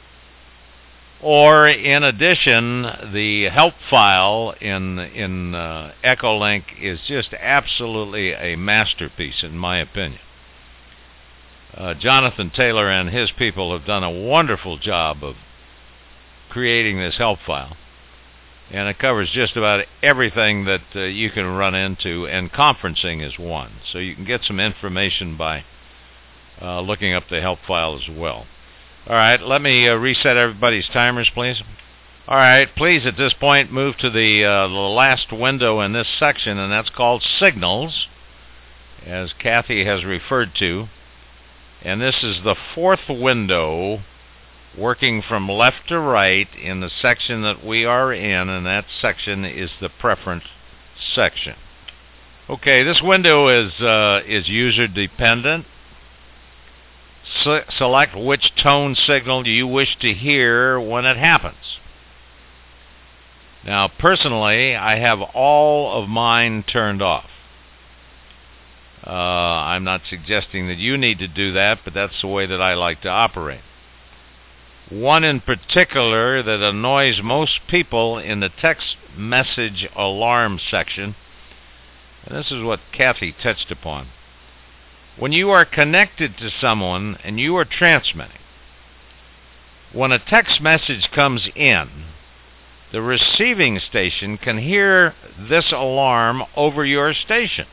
Or, in addition, the help file in in uh, Echolink is just absolutely a masterpiece, in my opinion. Uh, Jonathan Taylor and his people have done a wonderful job of creating this help file, and it covers just about everything that uh, you can run into, and conferencing is one. So you can get some information by uh, looking up the help file as well. All right, let me uh, reset everybody's timers, please. All right, please, at this point, move to the, uh, the last window in this section, and that's called Signals, as Kathy has referred to. And this is the fourth window working from left to right in the section that we are in, and that section is the preference section. Okay, this window is uh, is user dependent. Se- select which tone signal you wish to hear when it happens. Now, personally, I have all of mine turned off. Uh, I'm not suggesting that you need to do that, but that's the way that I like to operate. One in particular that annoys most people in the text message alarm section, and this is what Kathy touched upon. When you are connected to someone and you are transmitting, when a text message comes in, the receiving station can hear this alarm over your station.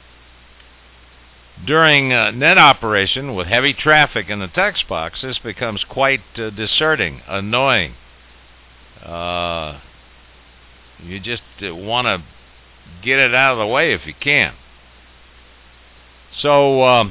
During uh, net operation with heavy traffic in the text box, this becomes quite uh, discerning, annoying. Uh, you just uh, want to get it out of the way if you can. So um,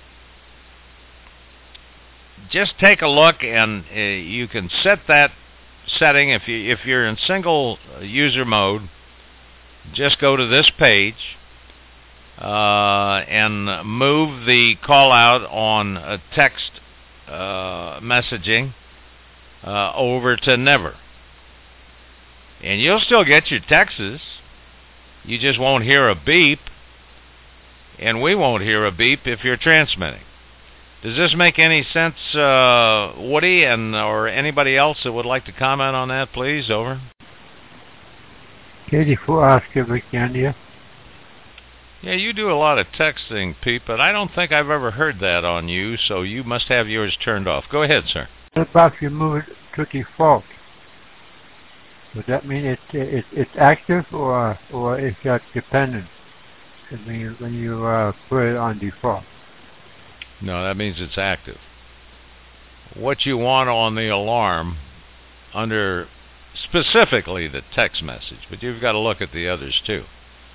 just take a look, and uh, you can set that setting. If you if you're in single user mode, just go to this page. Uh, and move the call out on uh, text uh, messaging uh, over to never. And you'll still get your texts. You just won't hear a beep. And we won't hear a beep if you're transmitting. Does this make any sense, uh, Woody, and or anybody else that would like to comment on that, please? Over. Katie, for Oscar, Virginia. Yeah, you do a lot of texting, Pete, but I don't think I've ever heard that on you, so you must have yours turned off. Go ahead, sir. What about if you move it to default? Would that mean it, it, it's active, or or it's uh, dependent when you, when you uh, put it on default? No, that means it's active. What you want on the alarm under specifically the text message, but you've got to look at the others too.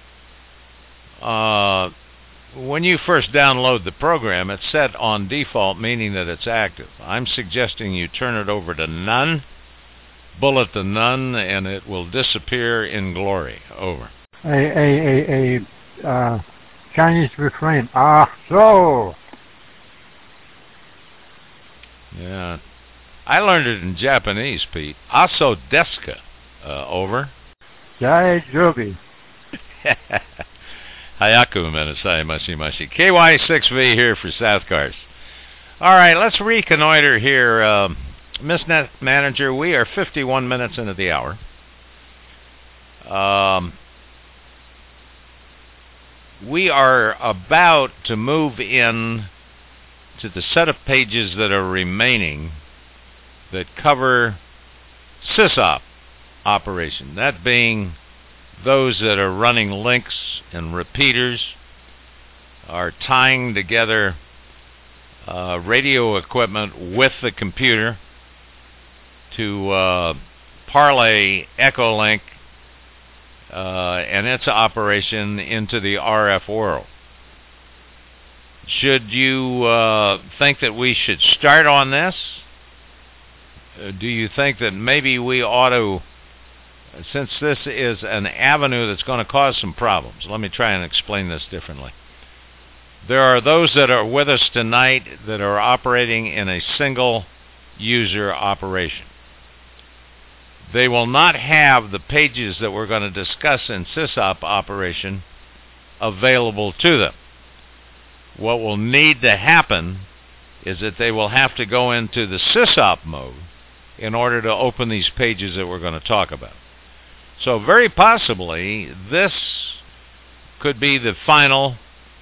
Uh, when you first download the program, it's set on default, meaning that it's active. I'm suggesting you turn it over to none, bullet the none, and it will disappear in glory. Over. A a a, a uh, Chinese refrain. Ah, so. Yeah, I learned it in Japanese, Pete. Aso desu ka. Uh, over. Daijoubu. Hayaku menasai mashi mashi. K Y six V here for South Cars. All right, let's reconnoiter here. Uh, Miss Net Manager, we are fifty-one minutes into the hour. Um, we are about to move in to the set of pages that are remaining that cover sysop operation, that being those that are running links and repeaters, are tying together uh, radio equipment with the computer to uh, parlay Echolink uh, and its operation into the R F world. Should you uh, think that we should start on this? Uh, do you think that maybe we ought to, since this is an avenue that's going to cause some problems, let me try and explain this differently. There are those that are with us tonight that are operating in a single user operation. They will not have the pages that we're going to discuss in sysop operation available to them. What will need to happen is that they will have to go into the sysop mode in order to open these pages that we're going to talk about. So very possibly this could be the final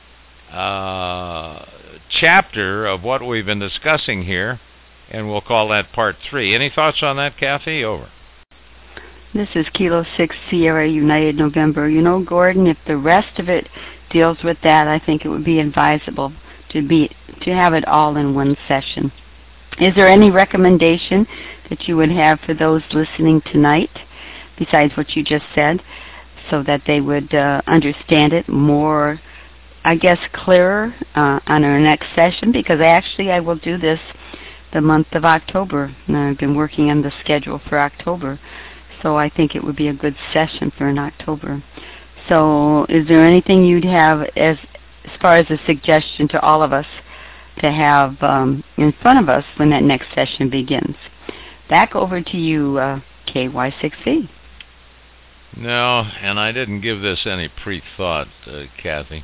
uh, chapter of what we've been discussing here, and we'll call that part three. Any thoughts on that, Kathy? Over. This is Kilo six Sierra United November. You know, Gordon, if the rest of it deals with that, I think it would be advisable to be to have it all in one session. Is there any recommendation that you would have for those listening tonight, besides what you just said, so that they would uh, understand it more, I guess, clearer uh, on our next session? Because actually I will do this the month of October. And I've been working on the schedule for October, so I think it would be a good session for in October. So is there anything you'd have as as far as a suggestion to all of us to have um, in front of us when that next session begins? Back over to you, uh, K Y six E. No, and I didn't give this any pre-thought, uh, Kathy.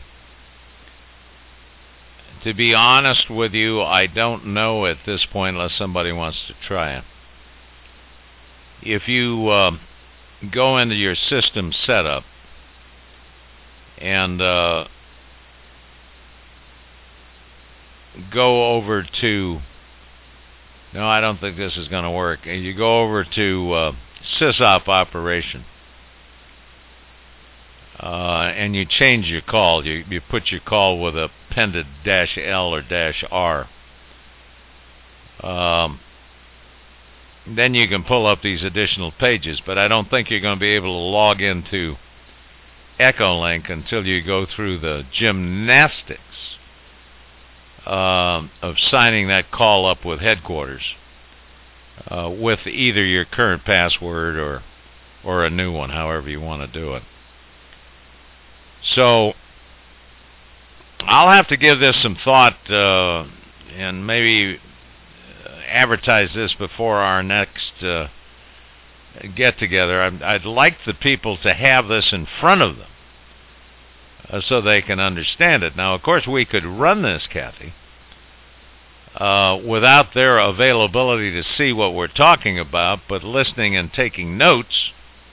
To be honest with you, I don't know at this point unless somebody wants to try it. If you uh, go into your system setup and uh, go over to, no, I don't think this is going to work. You go over to uh, SysOp operation. Uh, and you change your call. You you put your call with a appended dash L or dash R. Um, then you can pull up these additional pages, but I don't think you're going to be able to log into Echolink until you go through the gymnastics uh, of signing that call up with headquarters uh, with either your current password or or a new one, however you want to do it. So I'll have to give this some thought uh, and maybe advertise this before our next uh, get-together. I'd, I'd like the people to have this in front of them uh, so they can understand it. Now, of course, we could run this, Kathy, uh, without their availability to see what we're talking about, but listening and taking notes.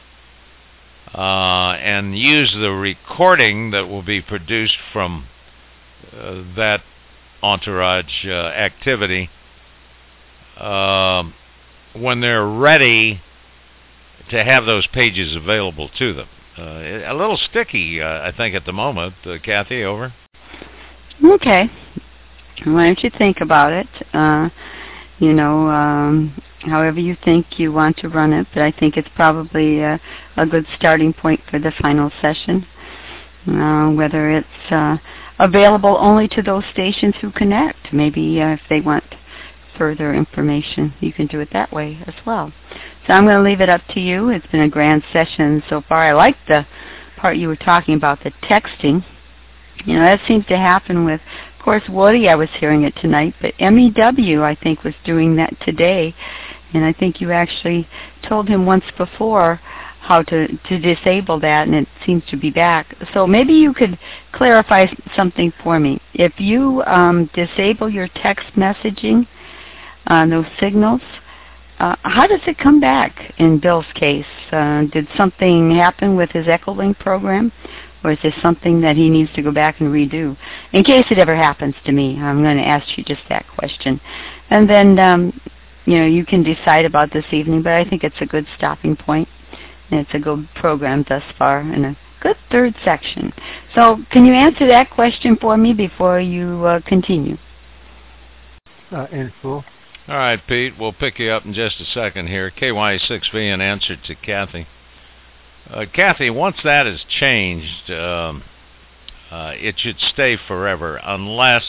Uh, and use the recording that will be produced from uh, that entourage uh, activity uh, when they're ready to have those pages available to them. Uh, a little sticky, uh, I think, at the moment. Uh, Kathy, over. Okay. Why don't you think about it? Uh, you know, um, however you think you want to run it, but I think it's probably uh, a good starting point for the final session. Uh, whether it's uh, available only to those stations who connect. Maybe uh, if they want further information, you can do it that way as well. So I'm going to leave it up to you. It's been a grand session so far. I like the part you were talking about, the texting. You know, that seems to happen with, of course, Woody, I was hearing it tonight, but M E W, I think, was doing that today. And I think you actually told him once before how to, to disable that, and it seems to be back. So maybe you could clarify something for me. If you um, disable your text messaging, uh, those signals, uh, how does it come back in Bill's case? Uh, did something happen with his Echolink program? Or is this something that he needs to go back and redo? In case it ever happens to me, I'm going to ask you just that question. And then, um, you know, you can decide about this evening, but I think it's a good stopping point. And it's a good program thus far and a good third section. So can you answer that question for me before you uh, continue? Uh, in full. All right, Pete, we'll pick you up in just a second here. K Y six V in answer to Kathy. Uh, Kathy, once that is changed, um, uh, it should stay forever unless,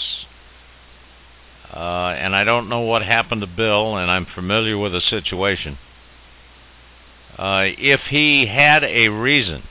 uh, and I don't know what happened to Bill, and I'm familiar with the situation, uh, if he had a reason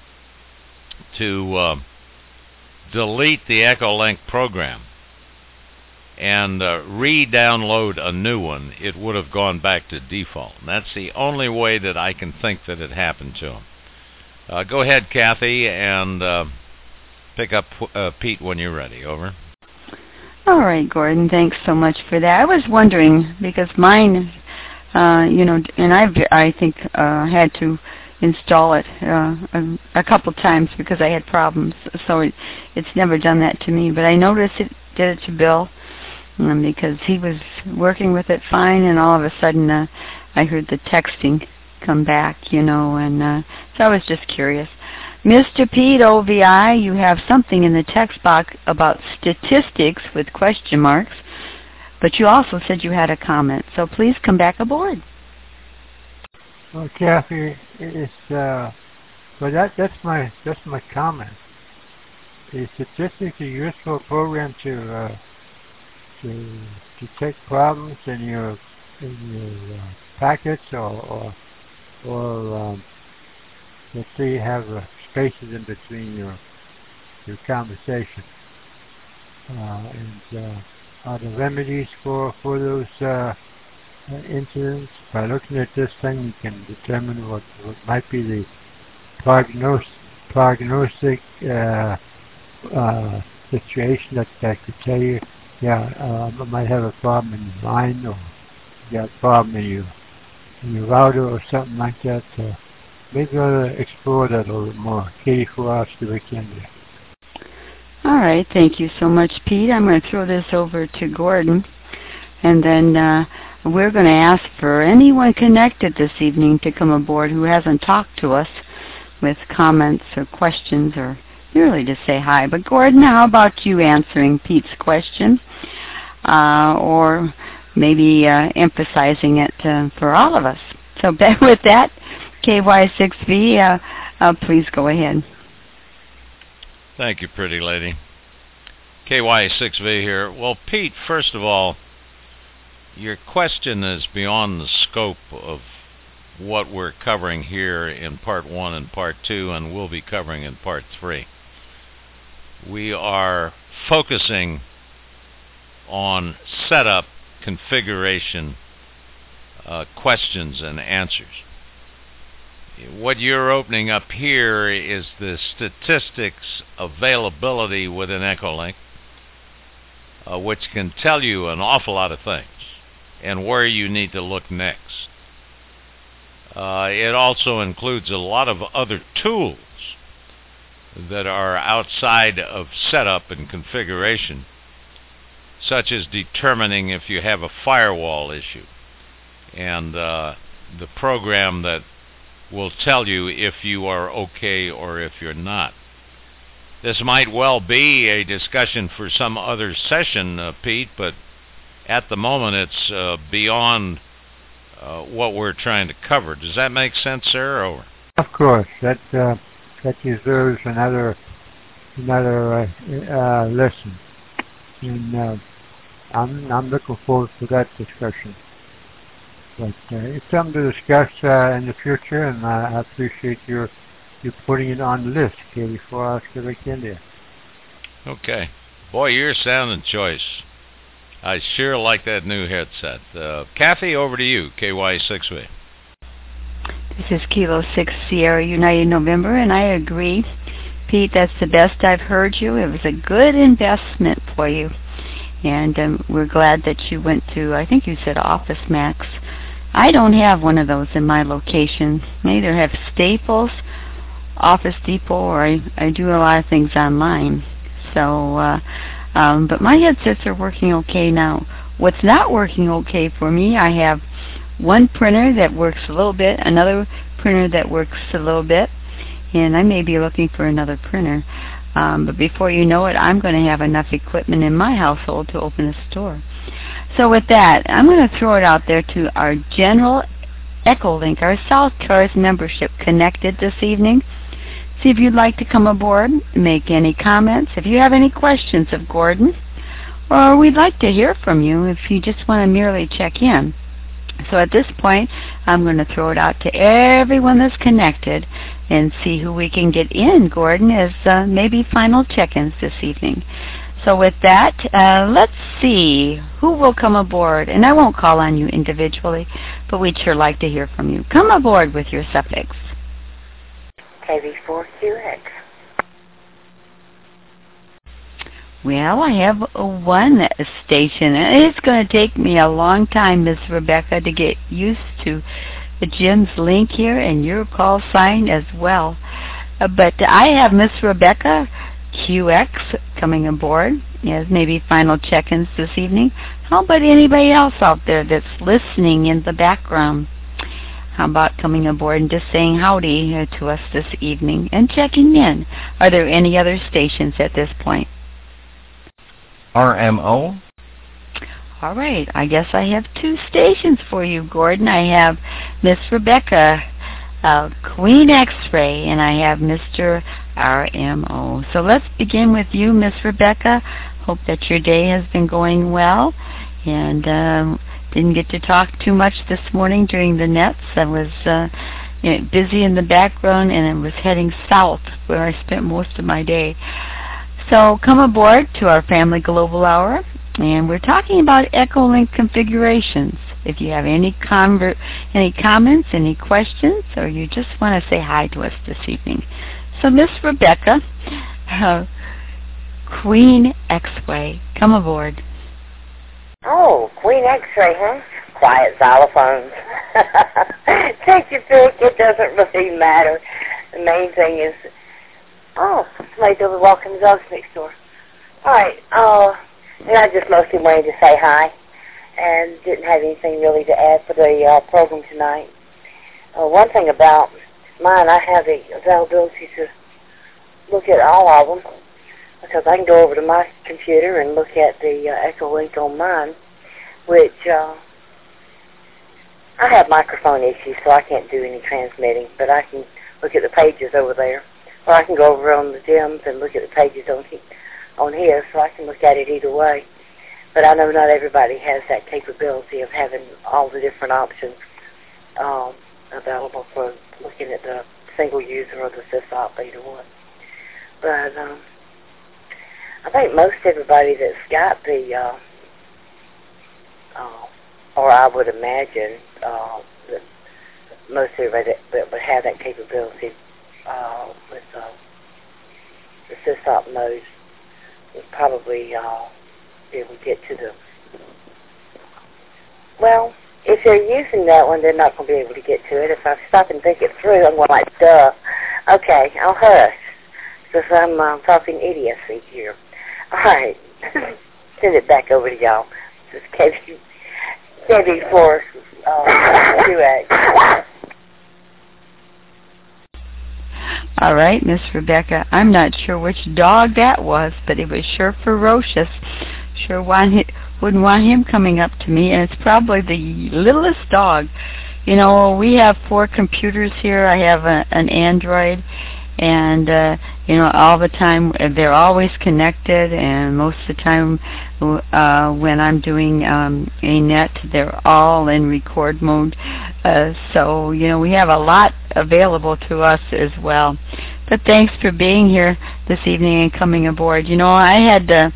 to uh, delete the Echolink program and uh, re-download a new one, it would have gone back to default. And that's the only way that I can think that it happened to him. Uh, go ahead, Kathy, and uh, pick up uh, Pete when you're ready. Over. All right, Gordon. Thanks so much for that. I was wondering because mine, uh, you know, and I've I think uh, had to install it uh, a, a couple times because I had problems. So it, it's never done that to me. But I noticed it did it to Bill um, because he was working with it fine, and all of a sudden uh, I heard the texting come back, you know, and uh, so I was just curious. Mister Pete O V I, you have something in the text box about statistics with question marks, but you also said you had a comment, so please come back aboard. Well, Kathy, it's uh, well that that's my that's my comment. The statistics are useful program to uh, to detect problems in your in your uh, packets, or or, or um, let's say you have uh, spaces in between your your conversation. Uh, and uh, are the remedies for for those uh, incidents? By looking at this thing, you can determine what, what might be the prognos prognostic uh, uh, situation that, that could tell you, yeah, uh, I might have a problem in your mind, or you got a problem in your, in your router or something like that. Uh, maybe we ought to explore that a little bit more. Katie Forrester, Wikimedia. All right, thank you so much, Pete. I'm going to throw this over to Gordon, and then uh, we're going to ask for anyone connected this evening to come aboard who hasn't talked to us with comments or questions, or merely to say hi. But Gordon, how about you answering Pete's question, uh, or maybe uh, emphasizing it uh, for all of us? So with that, K Y six V, uh, uh, please go ahead. Thank you, pretty lady. K Y six V here. Well, Pete, first of all, your question is beyond the scope of what we're covering here in part one and part two, and we'll be covering in part three. We are focusing on setup, configuration, uh, questions, and answers. What you're opening up here is the statistics availability within Echolink, uh, which can tell you an awful lot of things and where you need to look next. Uh, it also includes a lot of other tools that are outside of setup and configuration, such as determining if you have a firewall issue, and uh, the program that will tell you if you are okay or if you're not. This might well be a discussion for some other session, uh, Pete, but at the moment it's uh, beyond uh, what we're trying to cover. Does that make sense, sir? Or? Of course. That uh, that deserves another another uh, uh, lesson, and uh, I'm I'm looking forward to that discussion. But uh, it's something to discuss uh, in the future, and I, I appreciate your you putting it on the list, Katie, for Oscar Lake, India. Okay. Boy, you're sounding choice. I sure like that new headset. Uh, Kathy, over to you, K Y six V. This is Kilo six Sierra United November, and I agree. Pete, that's the best I've heard you. It was a good investment for you. And um, we're glad that you went to, I think you said Office Max. I don't have one of those in my location. I either have Staples, Office Depot, or I, I do a lot of things online. So, uh, um, but my headsets are working okay now. What's not working okay for me, I have one printer that works a little bit, another printer that works a little bit, and I may be looking for another printer. Um, but before you know it, I'm going to have enough equipment in my household to open a store. So with that, I'm going to throw it out there to our general Echolink, our South Cars membership connected this evening. See if you'd like to come aboard, make any comments. If you have any questions of Gordon, or we'd like to hear from you if you just want to merely check in. So at this point, I'm going to throw it out to everyone that's connected and see who we can get in, Gordon, as uh, maybe final check-ins this evening. So with that, uh, let's see who will come aboard. And I won't call on you individually, but we'd sure like to hear from you. Come aboard with your suffix. K V four Q X. Well, I have one station, and it's going to take me a long time, Miss Rebecca, to get used to Jim's link here and your call sign as well. Uh, but I have Miss Rebecca Q X coming aboard as maybe final check-ins this evening. How about anybody else out there that's listening in the background? How about coming aboard and just saying howdy uh, to us this evening and checking in? Are there any other stations at this point? R M O. All right, I guess I have two stations for you, Gordon. I have Miss Rebecca, uh, Queen X-Ray, and I have Mister R M O. So let's begin with you, Miss Rebecca. Hope that your day has been going well, and um, didn't get to talk too much this morning during the nets. I was uh, you know, busy in the background, and I was heading south, where I spent most of my day. So come aboard to our Family Global Hour, and we're talking about Echolink configurations. If you have any conver- any comments, any questions, or you just want to say hi to us this evening. So Miss Rebecca, uh, Queen X-Ray, come aboard. Oh, Queen X-Ray, huh? Quiet xylophones. Take your pick. It doesn't really matter. The main thing is, oh, somebody's over walking the dogs next door. All right. Uh, and I just mostly wanted to say hi, and didn't have anything really to add for the uh, program tonight. Uh, one thing about mine, I have the availability to look at all of them, because I can go over to my computer and look at the uh, Echolink on mine, which uh, I have microphone issues, so I can't do any transmitting, but I can look at the pages over there. Or I can go over on the Jim's and look at the pages on his, on his, so I can look at it either way. But I know not everybody has that capability of having all the different options um, available for looking at the single user or the sysop, either one. But um, I think most everybody that's got the, uh, uh, or I would imagine uh, that most everybody that, that would have that capability uh, with uh, the sysop mode would probably uh, be able to get to the, well, if they're using that one, they're not going to be able to get to it. If I stop and think it through, I'm going like, duh. Okay, I'll hush, because I'm uh, talking idiocy here. All right, send it back over to y'all. This is K B, K B four two X. All right, Miss Rebecca, I'm not sure which dog that was, but it was sure ferocious. Sure want it, wouldn't want him coming up to me, and it's probably the littlest dog. You know, we have four computers here. I have a, an Android, and, uh, you know, all the time, they're always connected, and most of the time uh, when I'm doing um, a net, they're all in record mode. Uh, so, you know, we have a lot available to us as well. But thanks for being here this evening and coming aboard. You know, I had to,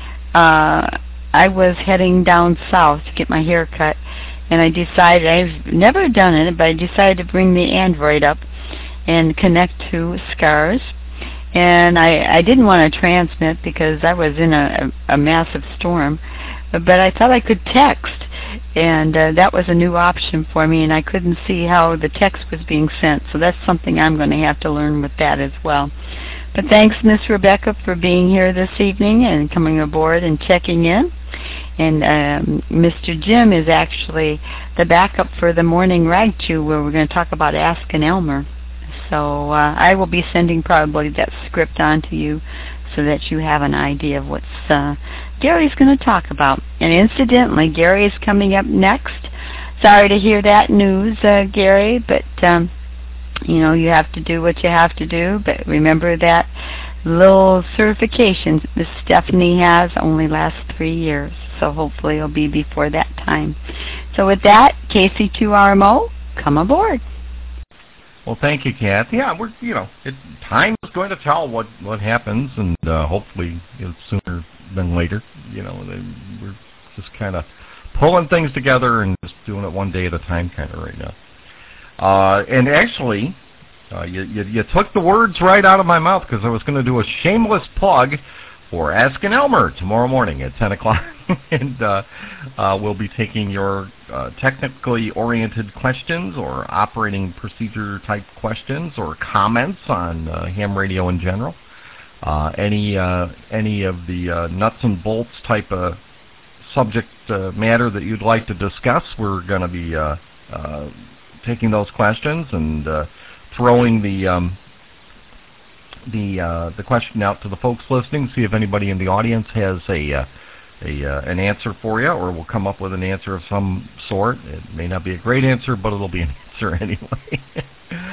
uh, I was heading down south to get my hair cut, and I decided, I've never done it, but I decided to bring the Android up and connect to SCARS. And I, I didn't want to transmit because I was in a, a massive storm, but I thought I could text, and uh, that was a new option for me, and I couldn't see how the text was being sent, so that's something I'm going to have to learn with that as well. But thanks, Miss Rebecca, for being here this evening and coming aboard and checking in. And um, Mister Jim is actually the backup for the morning rag chew, where we're going to talk about Ask an Elmer. So uh, I will be sending probably that script on to you so that you have an idea of what uh, Gary's going to talk about. And incidentally, Gary is coming up next. Sorry to hear that news, uh, Gary, but um, you know, you have to do what you have to do. But remember that little certification Miss Stephanie has only lasts three years, so hopefully it'll be before that time. So with that, K C two R M O, come aboard. Well, thank you, Kath. Yeah, we're you know, it, time is going to tell what what happens, and uh, hopefully you know, sooner than later. You know, we're just kind of pulling things together and just doing it one day at a time, kind of right now. Uh, and actually, uh, you, you you took the words right out of my mouth, because I was going to do a shameless plug for Ask an Elmer tomorrow morning at ten o'clock. And uh, uh, we'll be taking your uh, technically oriented questions or operating procedure type questions or comments on uh, ham radio in general. Uh, any uh, any of the uh, nuts and bolts type of subject uh, matter that you'd like to discuss, we're going to be uh, uh, taking those questions and uh, throwing the um, the uh, the question out to the folks listening. See if anybody in the audience has a uh, a uh, an answer for you, or we'll come up with an answer of some sort. It may not be a great answer, but it'll be an answer anyway.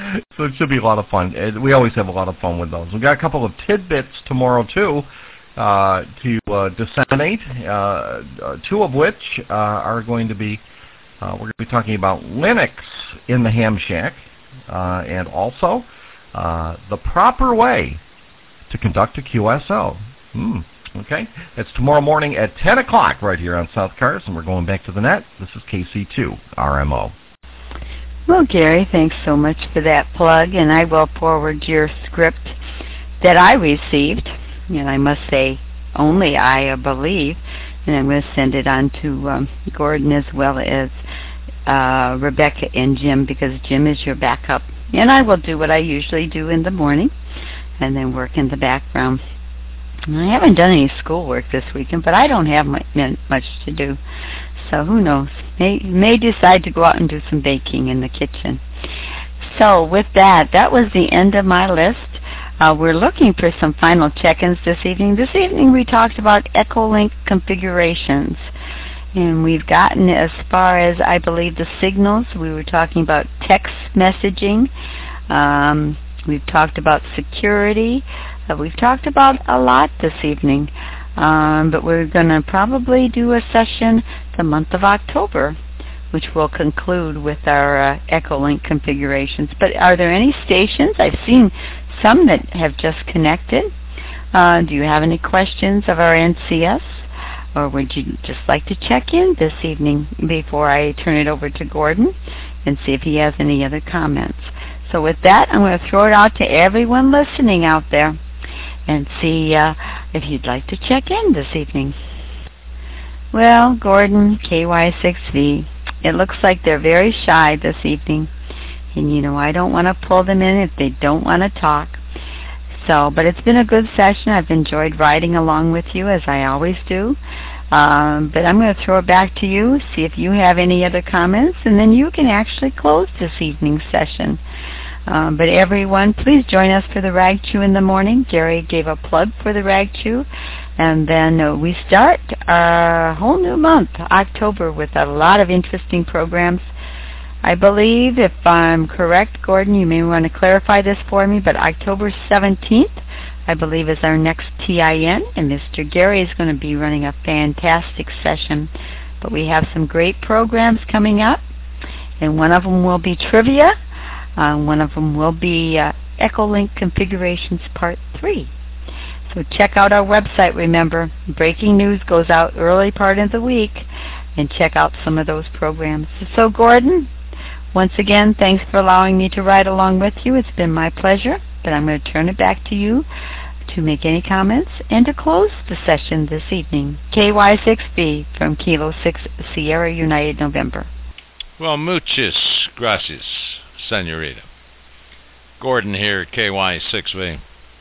So it should be a lot of fun. Uh, We always have a lot of fun with those. We've got a couple of tidbits tomorrow, too, uh, to uh, disseminate, uh, uh, two of which uh, are going to be, uh, we're going to be talking about Linux in the Ham Shack, uh, and also uh, the proper way to conduct a Q S O. Hmm. Okay, it's tomorrow morning at ten o'clock right here on South Cars, and we're going back to the net. This is K C two R M O. Well, Gary, thanks so much for that plug, and I will forward your script that I received, and I must say only I believe, and I'm going to send it on to um, Gordon as well as uh, Rebecca and Jim, because Jim is your backup, and I will do what I usually do in the morning and then work in the background. I haven't done any schoolwork this weekend, but I don't have much, much to do. So who knows? May may decide to go out and do some baking in the kitchen. So with that, that was the end of my list. Uh, we're looking for some final check-ins this evening. This evening we talked about Echolink configurations. And we've gotten as far as, I believe, the signals. We were talking about text messaging. Um, we've talked about security. Uh, we've talked about a lot this evening, um, but we're going to probably do a session the month of October, which will conclude with our uh, Echolink configurations. But are there any stations? I've seen some that have just connected. Uh, do you have any questions of our N C S? Or would you just like to check in this evening before I turn it over to Gordon and see if he has any other comments? So with that, I'm going to throw it out to everyone listening out there and see uh, if you'd like to check in this evening. Well, Gordon, K Y six V, it looks like they're very shy this evening. And, you know, I don't want to pull them in if they don't want to talk. So, but it's been a good session. I've enjoyed riding along with you, as I always do. Um, but I'm going to throw it back to you, see if you have any other comments, and then you can actually close this evening's session. Um, but everyone, please join us for the Rag Chew in the morning. Gary gave a plug for the Rag Chew. And then uh, we start a whole new month, October, with a lot of interesting programs. I believe, if I'm correct, Gordon, you may want to clarify this for me, but October seventeenth, I believe, is our next T I N, and Mister Gary is going to be running a fantastic session. But we have some great programs coming up, and one of them will be trivia. Uh, one of them will be uh, Echolink Configurations Part three. So check out our website, remember. Breaking news goes out early part of the week, and check out some of those programs. So, Gordon, once again, thanks for allowing me to ride along with you. It's been my pleasure, but I'm going to turn it back to you to make any comments and to close the session this evening. K Y six V from Kilo six Sierra United November. Well, muchas gracias, Senorita. Gordon here at K Y six V.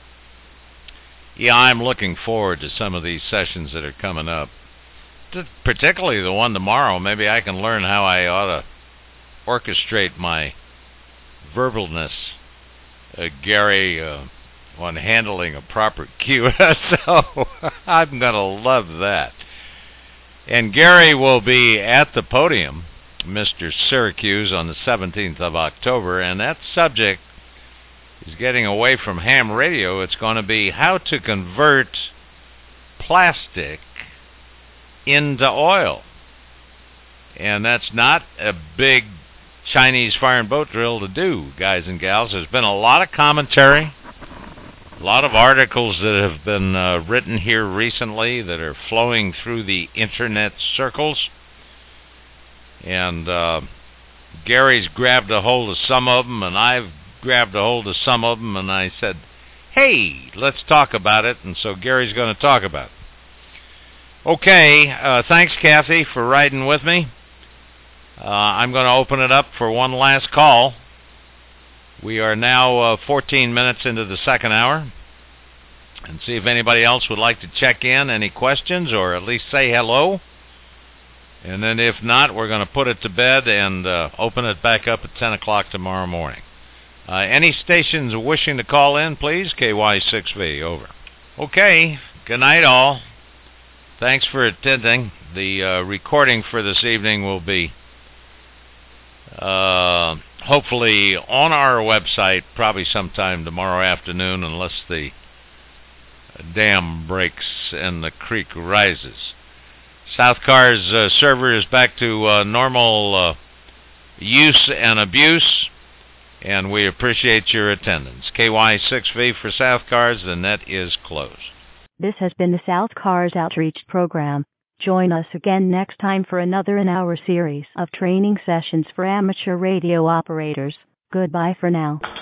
Yeah, I'm looking forward to some of these sessions that are coming up. Particularly the one tomorrow. Maybe I can learn how I ought to orchestrate my verbalness. Uh, Gary, uh, on handling a proper Q S O. I'm going to love that. And Gary will be at the podium, Mister Syracuse, on the seventeenth of October, and that subject is getting away from ham radio. It's going to be how to convert plastic into oil. And that's not a big Chinese fire and boat drill to do, guys and gals. There's been a lot of commentary, a lot of articles that have been uh, written here recently that are flowing through the internet circles. And uh, Gary's grabbed a hold of some of them, and I've grabbed a hold of some of them, and I said, hey, let's talk about it. And so Gary's going to talk about it. Okay, uh, thanks, Kathy, for riding with me. Uh, I'm going to open it up for one last call. We are now uh, fourteen minutes into the second hour, and see if anybody else would like to check in, any questions, or at least say hello. And then if not, we're going to put it to bed and uh, open it back up at ten o'clock tomorrow morning. Uh, any stations wishing to call in, please, K Y six V, over. Okay, good night all. Thanks for attending. The uh, recording for this evening will be uh, hopefully on our website probably sometime tomorrow afternoon, unless the dam breaks and the creek rises. South Cars uh, server is back to uh, normal uh, use and abuse, and we appreciate your attendance. K Y six V for South Cars, the net is closed. This has been the South Cars Outreach Program. Join us again next time for another in our series of training sessions for amateur radio operators. Goodbye for now.